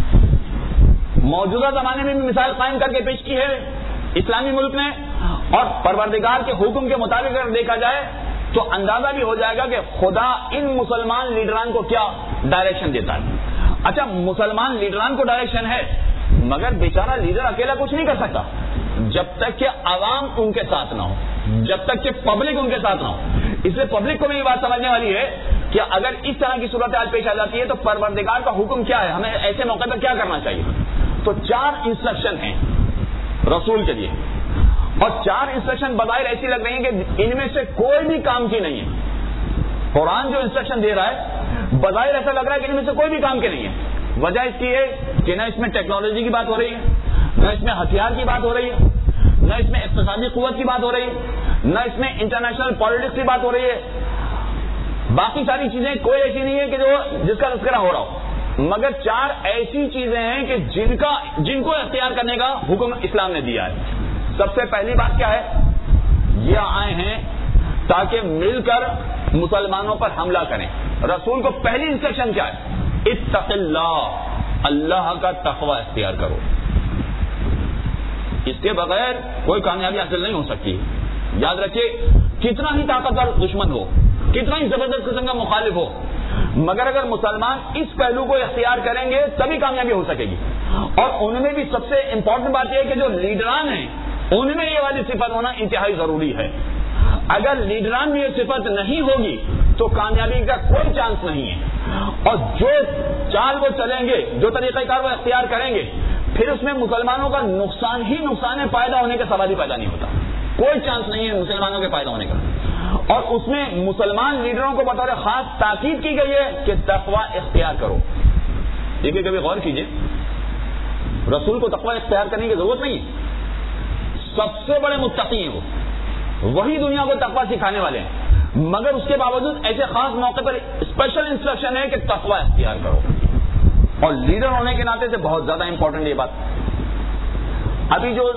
موجودہ زمانے میں بھی مثال قائم کر کے پیش کی ہے اسلامی ملک نے, اور پروردگار کے حکم کے مطابق اگر دیکھا جائے تو اندازہ بھی ہو جائے گا کہ خدا ان مسلمان لیڈران کو کیا ڈائریکشن دیتا ہے. اچھا, مسلمان لیڈران کو ڈائریکشن ہے, مگر بیچارہ لیڈر اکیلا کچھ نہیں کر سکتا جب تک کہ عوام ان کے ساتھ نہ ہو, جب تک کہ پبلک ان کے ساتھ نہ ہو. اس لیے پبلک کو بھی یہ بات سمجھنے والی ہے کہ اگر اس طرح کی صورتحال پیش آ جاتی ہے تو پروردگار کا حکم کیا ہے, ہمیں ایسے موقع پر کیا کرنا چاہیے. تو 4 انسٹرکشن ہیں رسول کے لیے, اور 4 انسٹرکشن بظاہر ایسی لگ رہی ہیں کہ ان میں سے کوئی بھی کام کی نہیں ہے. قرآن جو انسٹرکشن دے رہا ہے بظاہر ایسا لگ رہا ہے کہ ان میں سے کوئی بھی کام کی نہیں ہے. وجہ اس کی ہے کہ نہ اس میں ٹیکنالوجی کی بات ہو رہی ہے, نہ اس میں ہتھیار کی بات ہو رہی ہے, نہ اس میں اقتصادی قوت کی بات ہو رہی ہے, نہ اس میں انٹرنیشنل پالیٹکس کی بات ہو رہی ہے. باقی ساری چیزیں کوئی ایسی نہیں ہے کہ جس کا تذکرہ ہو رہا ہو, مگر 4 ایسی چیزیں ہیں کہ جن کو اختیار کرنے کا حکم اسلام نے دیا ہے. سب سے پہلی بات کیا ہے, یہ آئے ہیں تاکہ مل کر مسلمانوں پر حملہ کریں. رسول کو پہلی انسٹرکشن کیا ہے, اتق اللہ, اللہ کا تقوی اختیار کرو. اس کے بغیر کوئی کامیابی حاصل نہیں ہو سکتی. یاد رکھیے, کتنا ہی طاقتور دشمن ہو, کتنا ہی زبردست قسم کا مخالف ہو, مگر اگر مسلمان اس پہلو کو اختیار کریں گے تبھی کامیابی ہو سکے گی. اور ان میں بھی سب سے امپورٹنٹ بات یہ ہے کہ جو لیڈران ہیں ان میں یہ والی صفت ہونا انتہائی ضروری ہے. اگر لیڈران میں یہ صفت نہیں ہوگی تو کامیابی کا کوئی چانس نہیں ہے. اور جو چال وہ چلیں گے, جو طریقہ کار وہ اختیار کریں گے, پھر اس میں مسلمانوں کا نقصان ہی نقصان ہے, فائدہ ہونے کا سوال ہی پیدا نہیں ہوتا. کوئی چانس نہیں ہے مسلمانوں کے فائدہ ہونے کا. اور اس میں مسلمان لیڈروں کو بطور خاص تاکید کی گئی ہے کہ تقوی اختیار کرو. دیکھیے, کبھی غور کیجیے, رسول کو تقوی اختیار کرنے کی ضرورت نہیں ہے. سب سے بڑے متقی ہیں وہی دنیا کو تقوی سکھانے والے ہیں, مگر اس کے باوجود ایسے خاص موقع پر اسپیشل انسٹرکشن ہے کہ تقوی اختیار کرو. اور لیڈر ہونے کے ناطے سے بہت زیادہ امپورٹنٹ یہ بات. ابھی جو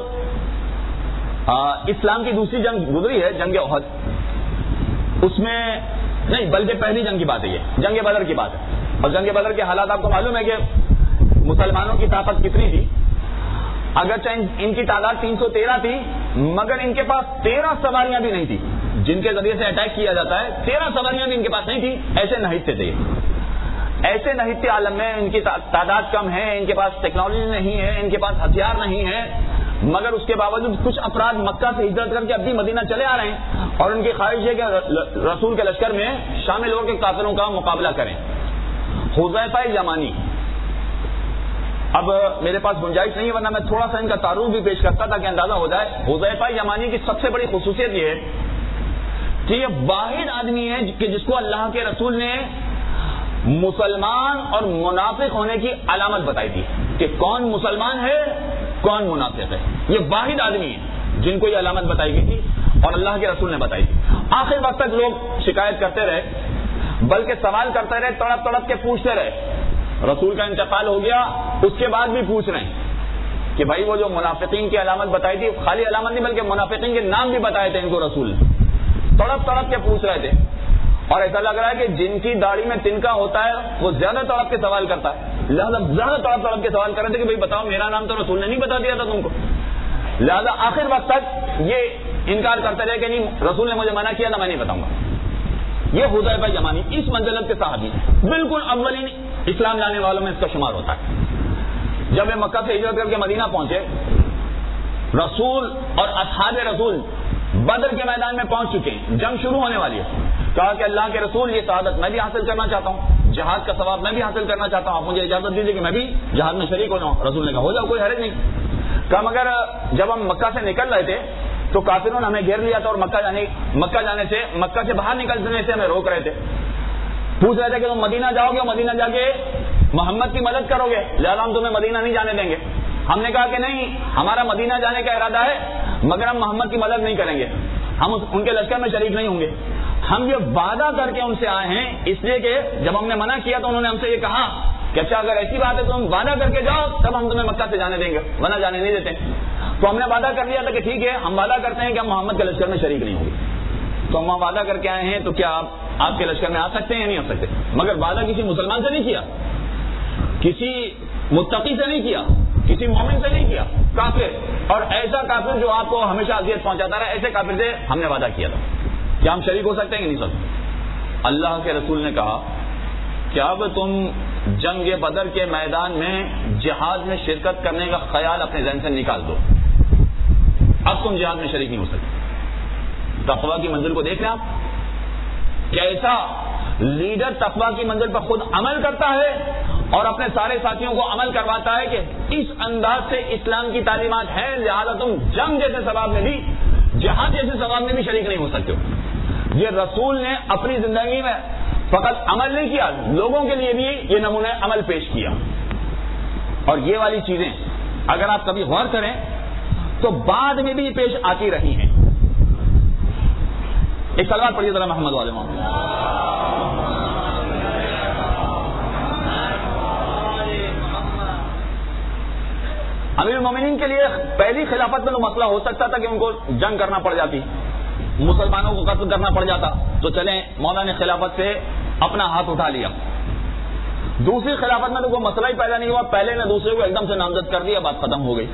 اسلام کی دوسری جنگ گزری ہے, جنگ احد, اس میں نہیں بلکہ پہلی جنگ کی بات ہے, یہ جنگ بدر کی بات ہے. اور جنگ بدر کے حالات آپ کو معلوم ہے کہ مسلمانوں کی طاقت کتنی تھی. اگرچہ ان کی تعداد 313 تھی, مگر ان کے پاس 13 سواریاں بھی نہیں تھی جن کے ذریعے سے اٹیک کیا جاتا ہے. 13 سواریاں بھی ان کے پاس نہیں تھی. ایسے نہتے تھے, ایسے نہتے عالم میں ان کی تعداد کم ہے, ان کے پاس ٹیکنالوجی نہیں ہے, ان کے پاس ہتھیار نہیں ہے, مگر اس کے باوجود کچھ افراد مکہ سے ہجرت کر کے اب بھی مدینہ چلے آ رہے ہیں, اور ان کی خواہش ہے کہ رسول کے لشکر میں شامل ہو کے کافروں کا مقابلہ کریں. حذیفہ یمانی, اب میرے پاس گنجائش نہیں ہے ورنہ میں تھوڑا سا ان کا تعارف بھی پیش کرتا تاکہ اندازہ ہو جائے. حذیفہ یمانی کی سب سے بڑی خصوصیت یہ ہے کہ یہ واحد آدمی ہے کہ جس کو اللہ کے رسول نے مسلمان اور منافق ہونے کی علامت بتائی تھی کہ کون مسلمان ہے کون منافق ہے. یہ واحد آدمی ہے جن کو یہ علامت بتائی گئی تھی اور اللہ کے رسول نے بتائی تھی. آخر وقت تک لوگ شکایت کرتے رہے, بلکہ سوال کرتے رہے, تڑپ تڑپ کے پوچھتے رہے. رسول کا انتقال ہو گیا, اس کے بعد بھی پوچھ رہے ہیں کہ بھائی وہ جو منافقین کی علامت بتائی تھی, خالی علامت نہیں بلکہ منافقین کے نام بھی بتائے تھے ان کو رسول نے. تڑپ تڑپ کے پوچھ رہے تھے, اور ایسا لگ رہا ہے کہ جن کی داڑھی میں تنکا ہوتا ہے وہ زیادہ تڑپ کے سوال کرتا ہے. لہٰذا زیادہ تڑپ کے سوال کر رہے تھے کہ بھائی بتاؤ میرا نام تو رسول نے نہیں بتا دیا تھا تم کو. لہٰذا آخر وقت تک یہ انکار کرتے رہے کہ نہیں رسول نے مجھے منع کیا تھا میں نہیں بتاؤں گا. یہ حذیفہ یمانی اس منزلت کے صحابی بالکل اولین اسلام لانے والوں میں اس کا شمار ہوتا ہے. جب یہ مکہ سے ہجرت کر کے مدینہ پہنچے رسول اور اصحاب رسول بدر کے میدان میں پہنچ چکے ہیں, جنگ شروع ہونے والی ہے. کہا کہ اللہ کے رسول یہ شہادت میں بھی حاصل کرنا چاہتا ہوں, جہاد کا ثواب میں بھی حاصل کرنا چاہتا ہوں, آپ مجھے اجازت دیجیے کہ میں بھی جہاد میں شریک ہو جاؤں. رسول نے کہا ہو جاؤ کوئی حرج نہیں. کہا مگر جب ہم مکہ سے نکل رہے تھے تو کافروں نے ہمیں گھیر لیا تھا اور مکہ سے باہر نکلنے سے ہمیں روک رہے تھے. پوچھ رہے تھے کہ تم مدینہ جاؤ گے اور مدینہ جا کے محمد کی مدد کرو گے, لہٰذا ہم تمہیں مدینہ نہیں جانے دیں گے. ہم نے کہا کہ نہیں, ہمارا مدینہ جانے کا ارادہ ہے مگر ہم محمد کی مدد نہیں کریں گے, ہم ان کے لشکر میں شریک نہیں ہوں گے. ہم یہ وعدہ کر کے ان سے آئے ہیں اس لیے کہ جب ہم نے منع کیا تو انہوں نے ہم سے یہ کہا کہ اچھا اگر ایسی بات ہے تو ہم وعدہ کر کے جاؤ تب ہم تمہیں مکہ سے جانے دیں گے, ورنہ جانے نہیں دیتے. تو ہم نے وعدہ کر لیا تھا کہ ٹھیک ہے ہم وعدہ کرتے ہیں کہ ہم محمد کے لشکر میں شریک نہیں ہوں گے. تو ہم وعدہ کر کے آئے ہیں تو کیا آپ کے لشکر میں آ سکتے ہیں یا نہیں آ سکتے. مگر وعدہ کسی مسلمان سے نہیں کیا, کسی متقی سے نہیں کیا, کسی مومن سے نہیں کیا, کافر, اور ایسا کافر جو آپ کو ہمیشہ اذیت پہنچاتا رہا, ایسے کافر سے ہم نے وعدہ کیا تھا. کیا ہم شریک ہو سکتے ہیں کہ نہیں سکتے. اللہ کے رسول نے کہا کہ اب تم جنگ بدر کے میدان میں جہاد میں شرکت کرنے کا خیال اپنے ذہن سے نکال دو, اب تم جہاد میں شریک نہیں ہو سکتے. تقویٰ کی منزل کو دیکھ لیں آپ, کیسا لیڈر تقویٰ کی منزل پر خود عمل کرتا ہے اور اپنے سارے ساتھیوں کو عمل کرواتا ہے کہ اس انداز سے اسلام کی تعلیمات ہیں, لہذا تم جنگ جیسے ثواب میں بھی جہاد جیسے ثواب میں بھی شریک نہیں ہو سکتے ہو. یہ رسول نے اپنی زندگی میں فقط عمل نہیں کیا, لوگوں کے لیے بھی یہ نمونہ عمل پیش کیا. اور یہ والی چیزیں اگر آپ کبھی غور کریں تو بعد میں بھی یہ پیش آتی رہی ہیں. ایک سلوات پڑھیے ذرا محمد والے محمد. امیر المومنین کے لیے پہلی خلافت میں تو مسئلہ ہو سکتا تھا کہ ان کو جنگ کرنا پڑ جاتی, مسلمانوں کو قتل کرنا پڑ جاتا, تو چلیں مولا نے خلافت سے اپنا ہاتھ اٹھا لیا. دوسری خلافت میں تو کوئی مسئلہ ہی پیدا نہیں ہوا, پہلے نے دوسرے کو ایک دم سے نامزد کر دیا, بات ختم ہو گئی.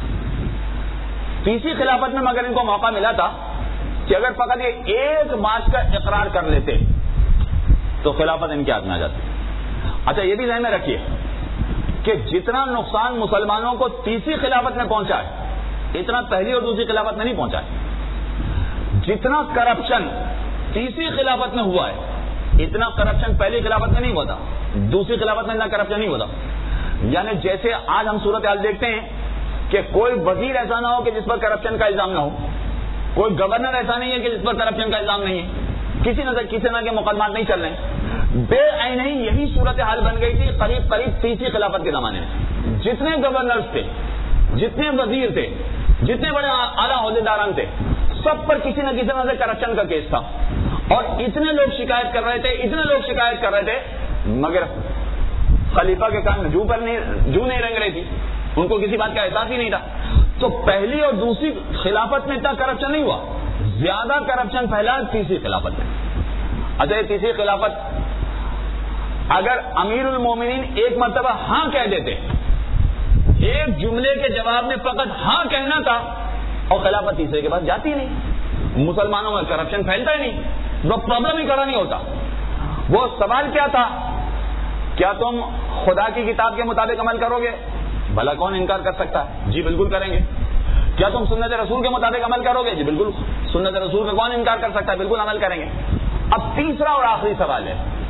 تیسری خلافت میں مگر ان کو موقع ملا تھا کہ اگر فقط یہ ایک بات کا اقرار کر لیتے تو خلافت ان کے ہاتھ میں آ جاتی. اچھا یہ بھی ذہن میں رکھیے کہ جتنا نقصان مسلمانوں کو تیسری خلافت میں پہنچا ہے اتنا پہلی اور دوسری خلافت میں نہیں پہنچا ہے. جتنا کرپشن تیسری خلافت میں ہوا ہے اتنا کرپشن پہلی خلافت میں نہیں ہوا تھا, دوسری خلافت میں اتنا کرپشن نہیں ہوا تھا. یعنی جیسے آج ہم صورتحال دیکھتے ہیں کہ کوئی وزیر ایسا نہ ہو کہ جس پر کرپشن کا الزام نہ ہو, کوئی گورنر ایسا نہیں ہے کہ جس پر کرپشن کا الزام نہیں ہے, کسی نہ کے مقدمات نہیں چل رہے ہیں. بے عین ہی یہی صورتحال بن گئی تھی قریب تیسری خلافت کے زمانے میں. جتنے گورنرز تھے, جتنے وزیر تھے, جتنے بڑے اعلیٰ عہدیداران تھے, سب پر کسی نہ کسی طرح سے کرپشن کا کیس تھا. اور اتنے لوگ شکایت کر رہے تھے, مگر خلیفہ کے کان میں جو نہیں رنگ رہی تھی, ان کو کسی بات کا احساس ہی نہیں تھا. تو پہلی اور دوسری خلافت میں اتنا کرپشن نہیں ہوا, زیادہ کرپشن پھیلا تیسری خلافت میں. اچھا یہ تیسری خلافت اگر امیر المومنین ایک مرتبہ ہاں کہہ دیتے, ایک جملے کے جواب میں فقط ہاں کہنا تھا اور خلافت تیسرے کے پاس جاتی نہیں, مسلمانوں میں کرپشن پھیلتا ہی نہیں, وہ پرابلم ہی کھڑا نہیں ہوتا. وہ سوال کیا تھا, کیا تم خدا کی کتاب کے مطابق عمل کرو گے؟ بھلا کون انکار کر سکتا ہے, جی بالکل کریں گے. کیا تم سنت رسول کے مطابق عمل کرو گے؟ جی بالکل. سنت رسول کا کون انکار کر سکتا ہے, بالکل عمل کریں گے. اب تیسرا اور آخری سوال ہے,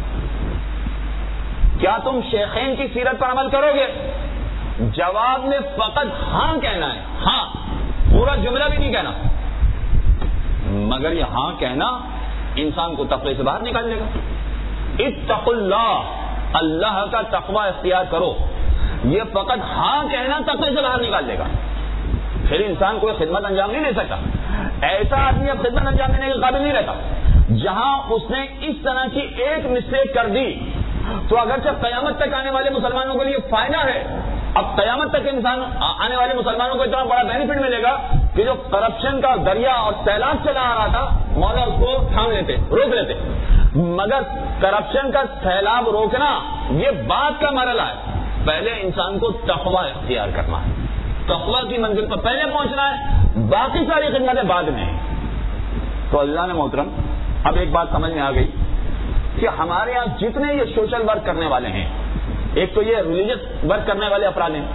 کیا تم شیخین کی سیرت پر عمل کرو گے؟ جواب میں فقط ہاں کہنا ہے, ہاں, پورا جملہ بھی نہیں کہنا. مگر یہ ہاں کہنا انسان کو تقوی سے باہر نکال دے گا. اتقوا اللہ, اللہ کا تقوی اختیار کرو, یہ فقط ہاں کہنا تقوی سے باہر نکال دے گا. پھر انسان کوئی خدمت انجام نہیں دے سکتا. ایسا آدمی اب خدمت انجام دینے کے قابل نہیں رہتا. جہاں اس نے اس طرح کی ایک مسٹیک کر دی تو اگرچہ قیامت تک آنے والے مسلمانوں کے لیے فائدہ ہے, اب قیامت تک انسان آنے والے مسلمانوں کو اتنا بڑا بینیفٹ ملے گا کہ جو کرپشن کا دریا اور سیلاب چلا آ رہا تھا مولا اس کو تھام لیتے, روک لیتے. مگر کرپشن کا سیلاب روکنا یہ بات کا مرحلہ ہے, پہلے انسان کو تقویٰ اختیار کرنا ہے، تقویٰ کی منزل پر پہلے پہنچنا ہے، باقی ساری خدمتیں بعد میں ہیں۔ تو عزیزان محترم، اب ایک بات سمجھ میں آ گئی کہ ہمارے یہاں جتنے یہ سوشل ورک کرنے والے ہیں، ایک تو یہ ریلیجس ورک کرنے والے افراد ہیں،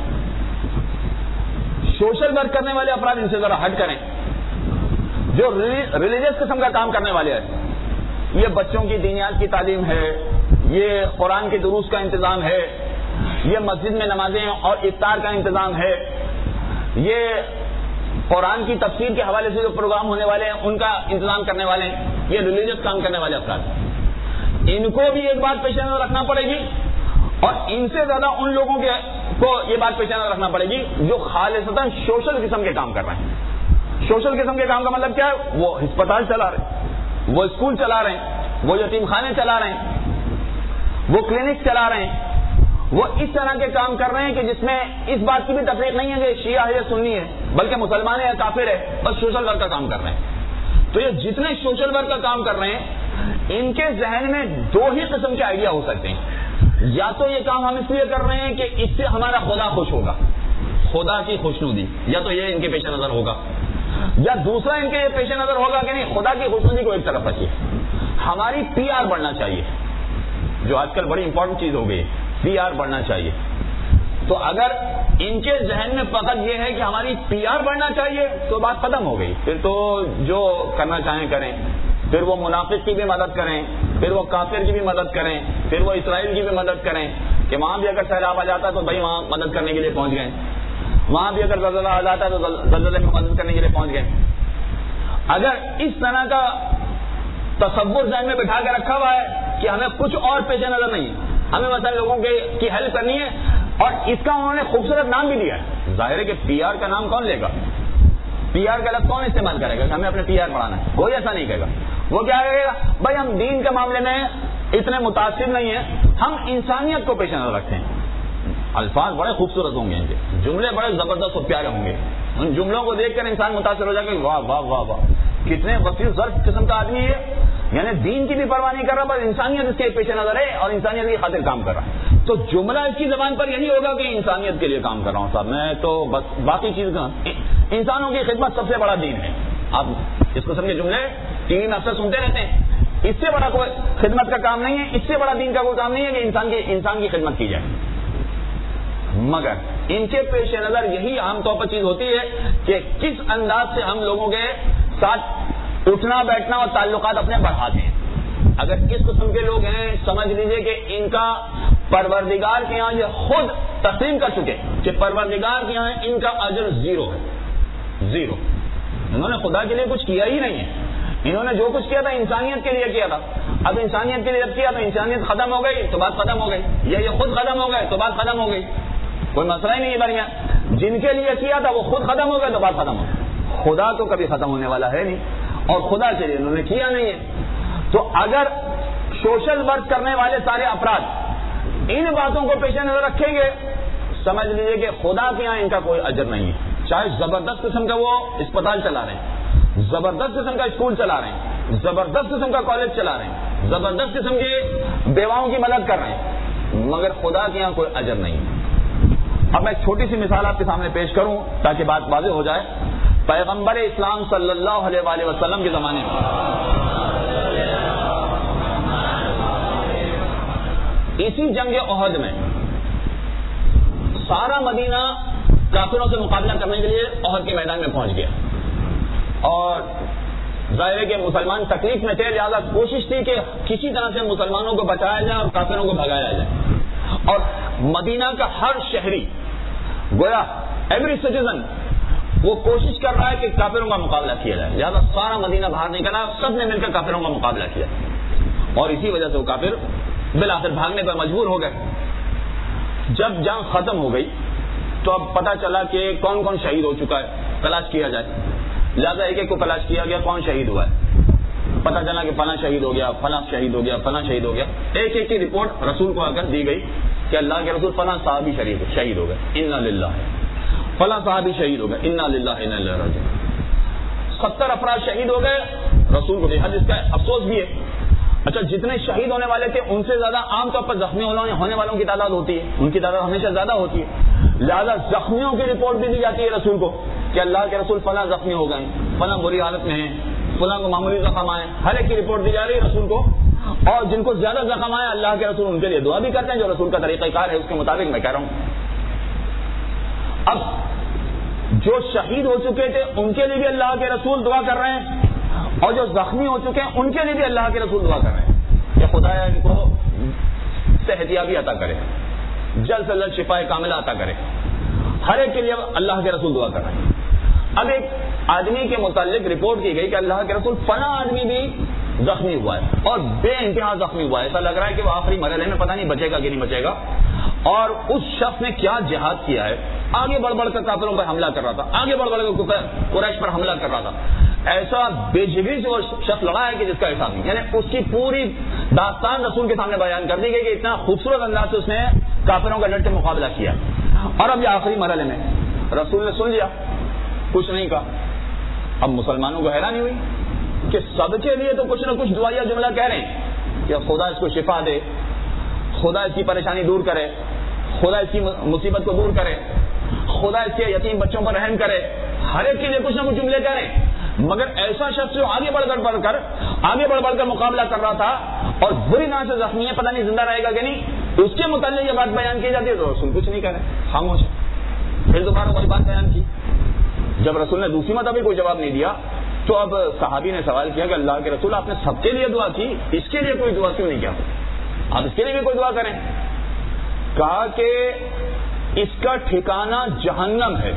سوشل ورک کرنے والے افراد ان سے ذرا ہٹ کریں۔ جو ریلیجس قسم کا کام کرنے والے ہیں، یہ بچوں کی دینیات کی تعلیم ہے، یہ قرآن کے دروس کا انتظام ہے، یہ مسجد میں نمازیں اور افطار کا انتظام ہے، یہ قرآن کی تفسیر کے حوالے سے جو پروگرام ہونے والے ہیں ان کا انتظام کرنے والے ہیں، یہ ریلیجس کام کرنے والے افراد، ان کو بھی ایک بات پیش نظر رکھنا پڑے گی، اور ان سے زیادہ ان لوگوں کو یہ بات پیش نظر رکھنا پڑے گی جو خالصتاً سوشل قسم کے کام کر رہے ہیں۔ سوشل قسم کے کام کا مطلب کیا ہے؟ وہ ہسپتال چلا رہے ہیں، وہ اسکول چلا رہے ہیں، وہ یتیم خانے چلا رہے ہیں، وہ کلینک چلا رہے ہیں، وہ اس طرح کے کام کر رہے ہیں کہ جس میں اس بات کی بھی تفریق نہیں ہے کہ شیعہ ہے یا سنی ہے، بلکہ مسلمان ہے یا کافر ہے، بس سوشل ورک کا کام کر رہے ہیں۔ تو یہ جتنے سوشل ورک کا کام کر رہے ہیں، ان کے ذہن میں دو ہی قسم کے آئیڈیا ہو سکتے ہیں، یا تو یہ کام ہم اس لیے کر رہے ہیں کہ اس سے ہمارا خدا خوش ہوگا، خدا کی خوشنودی، یا تو یہ ان کے پیش نظر ہوگا، یا دوسرا ان کے یہ پیش نظر ہوگا کہ نہیں، خدا کی خوشنودی کو ایک طرف رکھیے، ہماری پی آر بڑھنا چاہیے، جو آج کل بڑی امپورٹنٹ چیز ہو گئی، پی آر بڑھنا چاہیے۔ تو اگر ان کے ذہن میں فقط یہ ہے کہ ہماری پی آر بڑھنا چاہیے تو بات ختم ہو گئی، پھر تو جو کرنا چاہیں کریں، پھر وہ منافق کی بھی مدد کریں، پھر وہ کافر کی بھی مدد کریں، پھر وہ اسرائیل کی بھی مدد کریں کہ وہاں بھی اگر سیلاب آ جاتا تو بھائی وہاں مدد کرنے کے لیے پہنچ گئے، وہاں بھی اگر زلزلہ آ جاتا تو زلزلے میں مدد کرنے کے لیے پہنچ گئے۔ اگر اس طرح کا تصور ذہن میں بٹھا کے رکھا ہوا ہے کہ ہمیں کچھ اور پیش نظر نہیں ہے، ہمیں مثلا لوگوں کی ہیلپ کرنی ہے، اور اس کا انہوں نے خوبصورت نام بھی دیا ہے، ظاہر ہے کہ پی آر کا نام کون لے گا، پی آر کا لفظ کون استعمال کرے گا کہ ہمیں اپنے پی آر بڑھانا ہے؟ کوئی ایسا نہیں کہے گا۔ وہ کیا کہے گا؟ بھائی ہم دین کے معاملے میں اتنے متاثر نہیں ہیں، ہم انسانیت کو پیش نظر رکھتے ہیں۔ الفاظ بڑے خوبصورت ہوں گے، ان کے جملے بڑے زبردست اور پیارے ہوں گے، ان جملوں کو دیکھ کر انسان متاثر ہو جائے گا، واہ واہ واہ واہ کتنے وسیع ظرف قسم کا آدمی ہے، یعنی دین کی بھی پرواہ نہیں کر رہا، بس انسانیت اس کے پیش نظر ہے اور انسانیت کی خاطر کام کر رہا ہے۔ تو جملہ اس کی زبان پر یہی ہوگا کہ انسانیت کے لیے کام کر رہا ہوں صاحب میں، تو بس باقی چیز کا انسانوں کی خدمت سب سے بڑا دین ہے۔ آپ اس قسم کے جملے ٹی وی میں اکثر سنتے رہتے ہیں، اس سے بڑا کوئی خدمت کا کام نہیں ہے، اس سے بڑا دین کا کوئی کام نہیں ہے کہ انسان کی خدمت کی جائے۔ مگر ان کے پیش نظر یہی عام طور پر چیز ہوتی ہے کہ کس انداز سے ہم لوگوں کے ساتھ اٹھنا بیٹھنا اور تعلقات اپنے بڑھاتے ہیں۔ اگر کس قسم کے لوگ ہیں، سمجھ لیجئے کہ ان کا پروردگار کے یہاں یہ خود تسلیم کر چکے کہ پروردگار کے یہاں ان کا اجر زیرو ہے، زیرو۔ انہوں نے خدا کے لیے کچھ کیا ہی نہیں ہے، انہوں نے جو کچھ کیا تھا انسانیت کے لیے کیا تھا۔ اب انسانیت کے لیے جب کیا تو انسانیت ختم ہو گئی تو بات ختم ہو گئی، یا یہ خود ختم ہو گئے تو بات ختم ہو گئی، کوئی مسئلہ ہی نہیں ہے درمیان۔ جن کے لیے کیا تھا وہ خود ختم ہو گئے تو بات ختم ہو گئی۔ خدا تو کبھی ختم ہونے والا ہے نہیں، اور خدا کے لیے انہوں نے کیا نہیں ہے۔ تو اگر سوشل ورک کرنے والے سارے افراد ان باتوں کو پیش نظر رکھیں گے، سمجھ لیجیے کہ خدا کے یہاں ان کا کوئی اجر نہیں ہے، چاہے زبردست قسم کا وہ اسپتال چلا رہے ہیں، زبردست قسم کا اسکول چلا رہے ہیں، زبردست قسم کا کالج چلا رہے ہیں، زبردست قسم کی بیواؤں کی مدد کر رہے ہیں، مگر خدا کے یہاں کوئی اجر نہیں ہے۔ اب میں ایک چھوٹی سی مثال آپ کے سامنے پیش کروں تاکہ بات واضح ہو جائے۔ پیغمبر اسلام صلی اللہ علیہ وآلہ وسلم کے زمانے میں اسی جنگ احد میں سارا مدینہ کافروں سے مقابلہ کرنے کے لیے احد کے میدان میں پہنچ گیا، اور ظاہر ہے کہ مسلمان تکلیف میں تھے، لہٰذا کوشش تھی کہ کسی طرح سے مسلمانوں کو بچایا جائے اور کافروں کو بھگایا جائے، اور مدینہ کا ہر شہری گویا ایوری سٹیزن وہ کوشش کر رہا ہے کہ کافروں کا مقابلہ کیا جائے، لہٰذا سارا مدینہ باہر نکلا، سب نے مل کر کافروں کا مقابلہ کیا، اور اسی وجہ سے وہ کافر بالآخر بھاگنے پر مجبور ہو گئے۔ جب جنگ ختم ہو گئی تو اب پتہ چلا کہ کون کون شہید ہو چکا ہے، تلاش کیا جائے، لہٰذا ایک ایک کو تلاش کیا گیا کون شہید ہوا ہے۔ پتہ چلا کہ فلاں شہید ہو گیا، فلاں شہید ہو گیا، فلاں شہید ہو گیا، ایک ایک کی رپورٹ رسول کو آ کر دی گئی کہ اللہ کے رسول فلاں صحابی شہید ہو گئے، انا للہ، فلاں صحابی شہید ہو گئے، انا للہ انا الیہ راجعون۔ 70 افراد شہید ہو گئے، رسول کو بے حد اس کا افسوس بھی ہے، اچھا جتنے شہید ہونے والے تھے ان سے زیادہ عام طور پر زخمی ہونے والوں کی تعداد ہوتی ہے، ان کی تعداد ہمیشہ زیادہ ہوتی ہے، لہٰذا زخمیوں کی رپورٹ بھی دی جاتی ہے رسول کو کہ اللہ کے رسول فلاں زخمی ہو گئے، فلاں بری حالت میں ہیں، فلاں کو معمولی زخم آئے، ہر ایک کی رپورٹ دی جا رہی ہے رسول کو، اور جن کو زیادہ زخم آئے اللہ کے رسول ان کے لیے دعا بھی کرتے ہیں، جو رسول کا طریقہ کار ہے اس کے مطابق میں کہہ رہا ہوں۔ اب جو شہید ہو چکے تھے ان کے لیے بھی اللہ کے رسول دعا کر رہے ہیں، اور جو زخمی ہو چکے ہیں ان کے لیے بھی اللہ کے رسول دعا کر رہے ہیں کہ خدا ان کو صحت یابی عطا کرے، جلد سے جلد شفا کاملہ عطا کرے، ہر ایک کے لیے اللہ کے رسول دعا کر رہے ہیں۔ اب ایک آدمی کے متعلق رپورٹ کی گئی کہ اللہ کے رسول فلاں آدمی بھی زخمی ہوا ہے اور بے انتہا زخمی ہوا ہے، ایسا لگ رہا ہے کہ وہ آخری مرحلے میں پتہ نہیں بچے گا کہ نہیں بچے گا، اور اس شخص نے کیا جہاد کیا ہے، آگے بڑھ بڑھ کر کافروں پر حملہ کر رہا تھا، آگے بڑھ بڑھ کر قریش پر حملہ کر رہا تھا، ایسا بے جگری سے وہ شخص لڑا ہے کہ جس کا حساب نہیں، یعنی اس کی پوری داستان رسول کے سامنے بیان کر دی گئی کہ اتنا خوبصورت انداز سے اس نے کافروں کا ڈٹ کے مقابلہ کیا، اور اب یہ آخری مرحلے میں رسول نے سن لیا، کچھ نہیں کہا۔ اب مسلمانوں کو حیرانی ہوئی کہ سب کے لیے تو کچھ نہ کچھ دعائیا جملہ کہہ رہے ہیں کہ خدا اس کو شفا دے، خدا اس کی پریشانی دور کرے، خدا اس کی مصیبت کو دور کرے، خدا اس کے یتیم بچوں پر رحم کرے، ہر ایک کے لیے کچھ نہ کچھ جملے کہہ رہے ہیں، مگر ایسا شخص جو آگے بڑھ کر مقابلہ کر رہا تھا اور بری طرح سے زخمی ہے، پتہ نہیں زندہ رہے گا کہ نہیں، اس کے متعلق یہ بات بیان کی جاتی ہے تو رسول کچھ نہیں کہہ رہے، خاموش ہے۔ پھر دوبارہ وہی بات بیان کی، جب رسول نے دوسری مرتبہ بھی کوئی جواب نہیں دیا تو اب صحابی نے سوال کیا کہ اللہ کے رسول آپ نے سب کے لیے دعا کی، اس کے لیے کوئی دعا کیوں نہیں کیا، آپ اس کے لیے بھی کوئی دعا کریں۔ کہا کہ اس کا ٹھکانہ جہنم ہے۔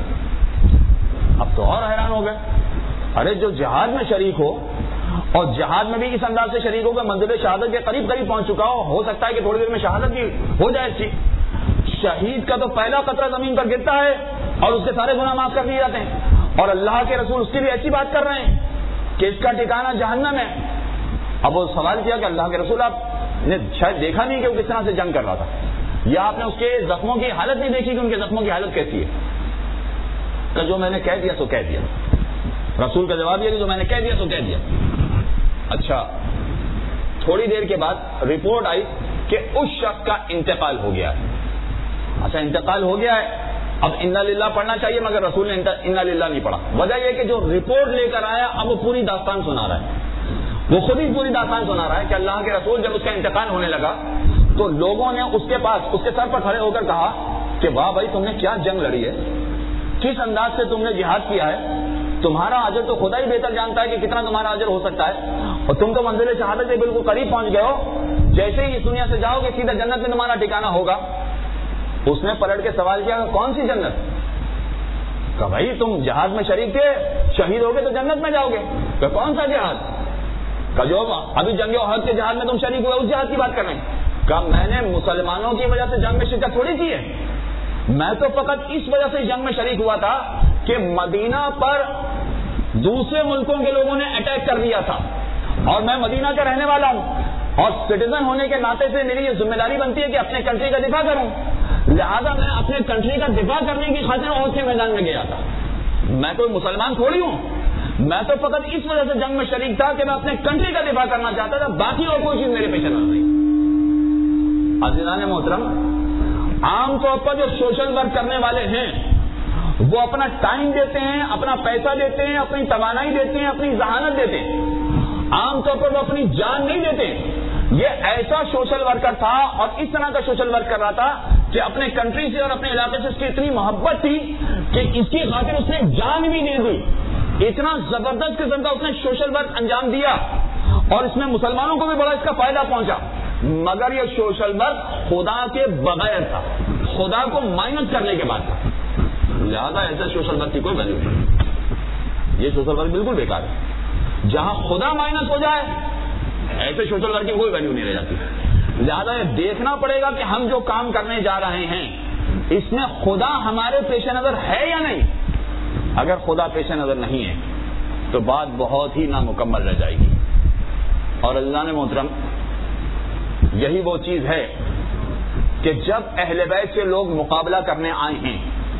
اب تو اور حیران ہو گئے، ارے جو جہاد میں شریک ہو اور جہاد میں بھی اس انداز سے شریک ہو کہ منزل شہادت کے قریب پہنچ چکا ہو سکتا ہے کہ تھوڑی دیر میں شہادت بھی ہو جائے اس کی، شہید کا تو پہلا قطرہ زمین پر گرتا ہے اور اس کے سارے گناہ معاف کر دیے جاتے ہیں، اور اللہ کے رسول اس کی بھی ایسی بات کر رہے ہیں کہ اس کا ٹھکانہ جہنم ہے۔ اب وہ سوال کیا کہ اللہ کے رسول آپ نے شاید دیکھا نہیں کہ وہ کس طرح سے جنگ کر رہا تھا، یا آپ نے اس کے زخموں کی حالت نہیں دیکھی کہ ان کے زخموں کی حالت کیسی ہے؟ کہ جو میں نے کہہ دیا سو کہہ دیا، رسول کا جواب یہ کہ جو میں نے کہہ دیا سو کہہ دیا۔ اچھا تھوڑی دیر کے بعد رپورٹ آئی کہ اس شخص کا انتقال ہو گیا ہے۔ اچھا انتقال ہو گیا ہے، اب انا للہ پڑھنا چاہیے مگر رسول نے انا للہ نہیں پڑھا، وجہ یہ کہ جو رپورٹ لے کر آیا اب وہ پوری داستان سنا رہا ہے، وہ خود ہی پوری داستان سنا رہا ہے کہ اللہ کے رسول جب اس کا انتقال ہونے لگا تو لوگوں نے اس کے پاس اس کے سر پر کھڑے ہو کر کہا کہ واہ بھائی تم نے کیا جنگ لڑی ہے، کس انداز سے تم نے جہاد کیا ہے، تمہارا اجر تو خدا ہی بہتر جانتا ہے کہ کتنا تمہارا اجر ہو سکتا ہے، اور تم تو منزل شہادت کے بالکل قریب پہنچ گئے ہو، جیسے ہی اس دنیا سے جاؤ گے سیدھا جنت میں تمہارا ٹھکانہ ہوگا۔ اس نے پلٹ کے سوال کیا کہ کون سی جنت؟ کہ بھائی تم جہاد میں شریک تھے، شہید ہو گے تو جنت میں جاؤ گے، کہ کون سا جہاد؟ کہ جو ابھی جنگ احد کے جہاد میں تم شریک ہوئے اس جہاد کی بات کر رہے ہیں۔ کہ میں نے مسلمانوں کی وجہ سے جنگ میں شرکت تھوڑی کی ہے، میں تو فقط اس وجہ سے جنگ میں شریک ہوا تھا کہ مدینہ پر دوسرے ملکوں کے لوگوں نے اٹیک کر دیا تھا، اور میں مدینہ کا رہنے والا ہوں، اور سٹیزن ہونے کے ناطے سے میری یہ ذمہ داری بنتی ہے کہ اپنے کنٹری کا دفاع کروں، لہذا میں اپنے کنٹری کا دفاع کرنے کی خاطر عہد کے میدان میں گیا تھا۔ میں کوئی مسلمان تھوڑی ہوں، میں تو فقط اس وجہ سے جنگ میں شریک تھا کہ میں اپنے کنٹری کا دفاع کرنا چاہتا تھا، باقی اور کوئی چیز میرے پیچھے نہ رہی۔ عزیزان محترم، عام طور پر جو سوشل ورک کرنے والے ہیں وہ اپنا ٹائم دیتے ہیں، اپنا پیسہ دیتے ہیں، اپنی توانائی دیتے ہیں، اپنی ذہانت دیتے ہیں، عام طور پر وہ اپنی جان نہیں دیتے۔ یہ ایسا سوشل ورکر تھا اور اس طرح کا سوشل ورک کر رہا تھا کہ اپنے کنٹری سے اور اپنے علاقے سے اس کی اتنی محبت تھی کہ اس کی خاطر اس نے جان بھی دے دی، اتنا زبردست قسم کا اس نے سوشل ورک انجام دیا، اور اس میں مسلمانوں کو بھی بڑا اس کا فائدہ پہنچا، مگر یہ سوشل ورک خدا کے بغیر تھا، خدا کو مائنس کرنے کے بعد تھا، لہذا ایسے سوشل ورک کی کوئی ویلیو نہیں، یہ سوشل ورک بالکل بیکار ہے۔ جہاں خدا مائنس ہو جائے ایسے سوشل ورک کی کوئی ویلیو نہیں رہ جاتی، لہذا یہ دیکھنا پڑے گا کہ ہم جو کام کرنے جا رہے ہیں اس میں خدا ہمارے پیش نظر ہے یا نہیں۔ اگر خدا پیش نظر نہیں ہے تو بات بہت ہی نامکمل رہ جائے گی۔ اور عزیزان محترم، یہی وہ چیز ہے کہ جب اہل بیت سے لوگ مقابلہ کرنے آئے ہیں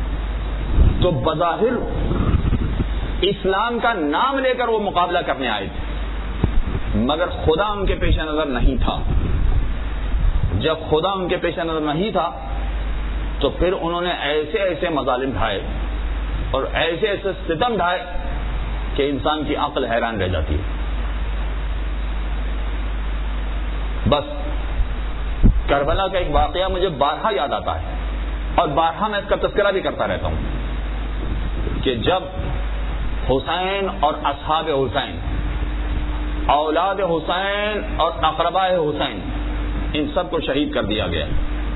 تو بظاہر اسلام کا نام لے کر وہ مقابلہ کرنے آئے تھے، مگر خدا ان کے پیش نظر نہیں تھا. جب خدا ان کے پیش نظر نہیں تھا تو پھر انہوں نے ایسے ایسے مظالم ڈھائے اور ایسے ایسے ستم ڈھائے کہ انسان کی عقل حیران رہ جاتی ہے. بس کربلا کا ایک واقعہ مجھے بارہا یاد آتا ہے اور بارہا میں اس کا تذکرہ بھی کرتا رہتا ہوں کہ جب حسین اور اصحاب حسین، اولاد حسین اور اقرباء حسین، ان سب کو شہید کر دیا گیا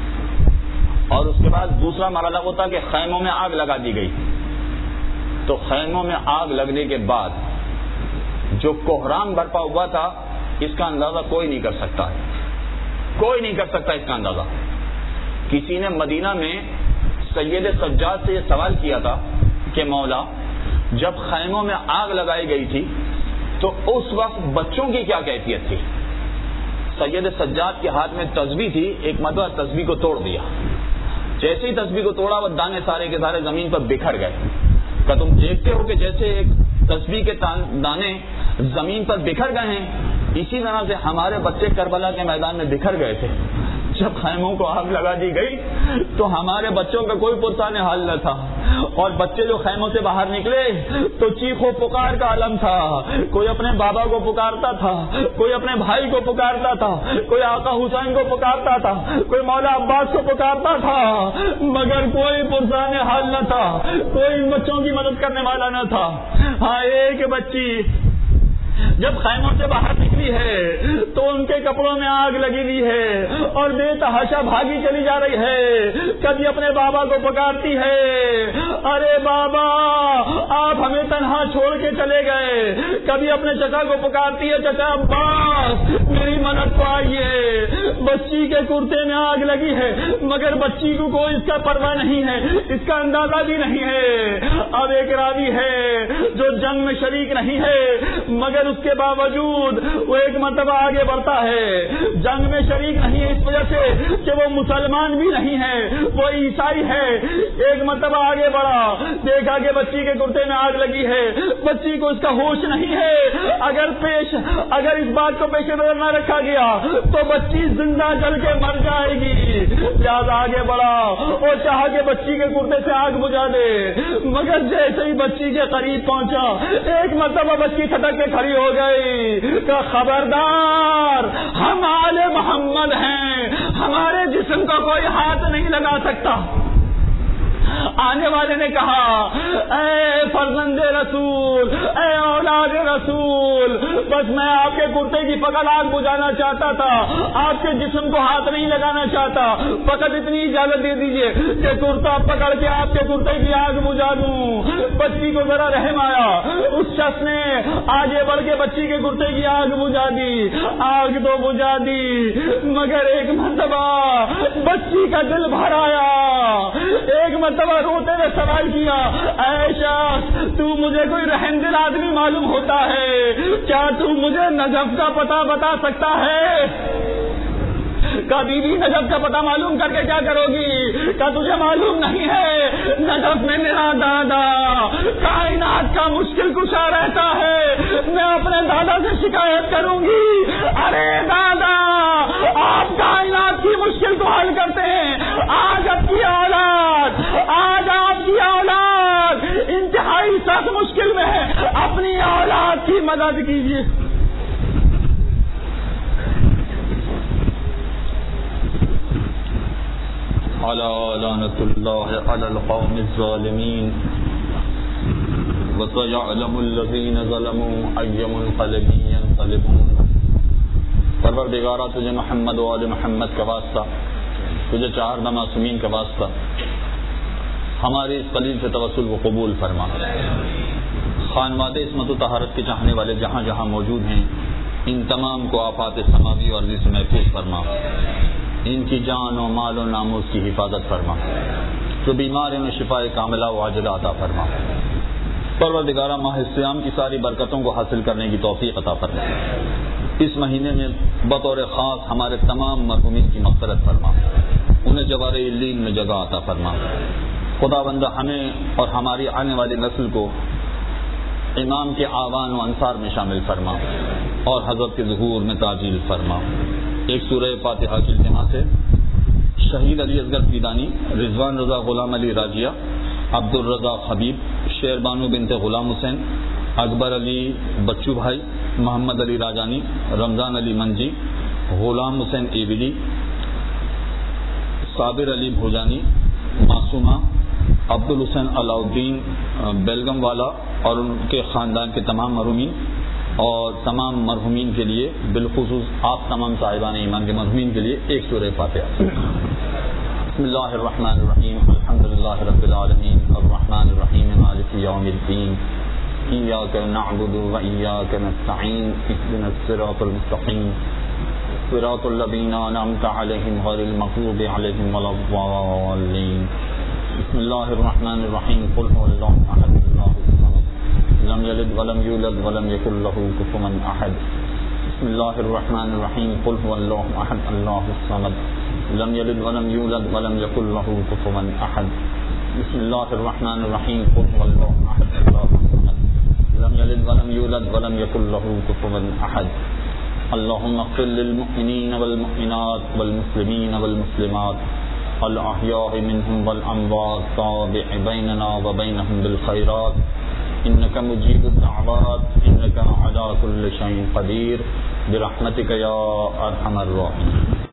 اور اس کے بعد دوسرا مرحلہ ہوتا کہ خیموں میں آگ لگا دی گئی. تو خیموں میں آگ لگنے کے بعد جو کوہرام برپا ہوا تھا اس کا اندازہ کوئی نہیں کر سکتا، کوئی نہیں کر سکتا اس کا اندازہ. کسی نے مدینہ میں سید سجاد سے یہ سوال کیا تھا کہ مولا جب خیموں میں آگ لگائی گئی تھی تو اس وقت بچوں کی کیا کیفیت تھی؟ سید سجاد کے ہاتھ میں تسبیح تھی، ایک مرتبہ تسبیح کو توڑ دیا. جیسے ہی تسبیح کو توڑا وہ دانے سارے کے سارے زمین پر بکھر گئے. کہ تم دیکھتے ہو کہ جیسے ایک تسبیح کے دانے زمین پر بکھر گئے ہیں، اسی طرح سے ہمارے بچے کربلا کے میدان میں بکھر گئے تھے. جب خیموں کو آگ لگا دی گئی تو ہمارے بچوں کا کوئی پرسان حال نہ تھا اور بچے جو خیموں سے باہر نکلے تو چیخ و پکار کا عالم تھا. کوئی اپنے بابا کو پکارتا تھا، کوئی اپنے بھائی کو پکارتا تھا، کوئی آقا حسین کو پکارتا تھا، کوئی مولا عباس کو پکارتا تھا، مگر کوئی پرسان حال نہ تھا، کوئی بچوں کی مدد کرنے والا نہ تھا. ہاں ایک بچی جب خیموں سے باہر نکلی ہے تو ان کے کپڑوں میں آگ لگی ہوئی ہے اور بے تحاشا بھاگی چلی جا رہی ہے. کبھی اپنے بابا کو پکارتی ہے، ارے بابا آپ ہمیں تنہا چھوڑ کے چلے گئے. کبھی اپنے چچا کو پکارتی ہے، چچا عباس میری مدد کو آئیے. بچی کے کرتے میں آگ لگی ہے مگر بچی کو کوئی اس کا پرواہ نہیں ہے، اس کا اندازہ بھی نہیں ہے. اب ایک راوی ہے جو جنگ میں شریک نہیں ہے مگر اس کے باوجود وہ ایک مرتبہ آگے بڑھتا ہے. جنگ میں شریک نہیں ہے اس وجہ سے کہ وہ مسلمان بھی نہیں ہے، وہ عیسائی ہے. ایک مرتبہ آگے بڑھا، دیکھا کہ بچی کے کرتے میں آگ لگی ہے، بچی کو اس کا ہوش نہیں ہے. اگر اس بات کو پیش نظر نہ رکھا گیا تو بچی زندہ جل کے مر جائے گی. لہٰذا آگے بڑھا اور چاہا کہ بچی کے کرتے سے آگ بجھا دے، مگر جیسے ہی بچی کے قریب پہنچا ایک مرتبہ بچی کھٹک کے کھڑی ہو گئی کہ خبردار ہم آل محمد ہیں، ہمارے جسم کا کوئی ہاتھ نہیں لگا سکتا. آنے والے نے کہا اے فرزند رسول، اے اولاد رسول، بس میں آپ کے کرتے کی فقط آگ بجھانا چاہتا تھا، آپ کے جسم کو ہاتھ نہیں لگانا چاہتا. فقط اتنی اجازت دے دیجئے کہ کرتا پکڑ کے آپ کے کرتے کی آگ بجھا دوں. بچی کو ذرا رحم آیا، اس شخص نے آگے بڑھ کے بچی کے کرتے کی آگ بجھا دی. آگ تو بجھا دی مگر ایک مرتبہ بچی کا دل بھر آیا. ایک مرتبہ روتے ہوئے سوال کیا، اے شخص تو مجھے کوئی رحم دل آدمی معلوم ہوتا ہے، کیا تو مجھے نجف کا پتہ بتا سکتا ہے؟ بی بی نجف کا پتہ معلوم کر کے کیا کرو گی؟ کیا تجھے معلوم نہیں ہے نجف میں میرا دادا کائنات کا مشکل کشا رہتا ہے، میں اپنے دادا سے شکایت کروں گی. ارے دادا آپ کائنات کی مشکل کو حل کرتے ہیں، آج آپ کی اولاد انتہائی سخت مشکل میں ہے، اپنی اولاد کی مدد کیجیے. لعنت اللہ علی القوم الظالمین وسيعلم الذین ظلموا أي منقلب ينقلبون. پروردگارا تجھے محمد و آل محمد کا واسطہ، تجھے چہارہ معصومین کا واسطہ، ہمارے اس قلیل سے توسل و قبول فرما. خانواد عصمت و طہارت کے چاہنے والے جہاں جہاں موجود ہیں ان تمام کو آفات سماوی اور ارضی سے محفوظ فرما. ان کی جان و مال و ناموس کی حفاظت فرما. جو بیمار ہیں شفاء کاملہ و عاجلہ عطا فرما. پروردگارہ ماہ صیام کی ساری برکتوں کو حاصل کرنے کی توفیق عطا فرما. اس مہینے میں بطور خاص ہمارے تمام مرحومین کی مغفرت فرما، انہیں جوار علین میں جگہ عطا فرما. خدا بندہ ہمیں اور ہماری آنے والی نسل کو امام کے آوان و انصار میں شامل فرما اور حضرت کے ظہور میں تعجیل فرما۔ ایک سورہ فاتحہ کی التماس سے شہید علی اصغر فیدانی، رضوان رضا غلام علی راجیہ، عبد الرضا حبیب، شیر بانو بنت غلام حسین، اکبر علی بچو بھائی، محمد علی راجانی، رمضان علی منجی، غلام حسین ایویلی، صابر علی بھوجانی، معصومہ، عبد الحسین علاؤدین بیلگم والا اور ان کے خاندان کے تمام مرحومین، اور تمام مرحومین کے لیے بالخصوص آپ تمام صاحبان ایمان کے مرحومین کے لیے ایک سورہ فاتحہ۔ بسم اللہ الرحمن الرحیم، الحمدللہ رب العالمین، الرحمن الرحیم، مالک یوم الدین، ایاک نعبد و ایاک نستعین، اهدنا الصراط المستقیم، صراط الذین انعمت علیہم غیر المغضوب علیہم ولا الضالین۔ بسم اللہ الرحمن الرحیم، قل هو اللہ احد اللہ الصمد، لم یلد ولم یولد ولم یکن له کفوا احد۔ بسم اللہ الرحمن الرحیم، قل هو اللہ احد اللہ الصمد، لم یلد ولم یولد ولم یکن له کفوا احد۔ بسم اللہ الرحمن الرحیم، قل هو اللہ احد اللہ الصمد، لم یلد ولم یولد ولم یکن له کفوا احد۔ اللهم اغفر للمؤمنین والمؤمنات والمسلمین والمسلمات الأحياء منهم والأموات، تابع بيننا وبينهم بالخيرات، إنك مجيب الدعوات، إنك على كل شيء قدير، برحمتك يا أرحم الراحمين۔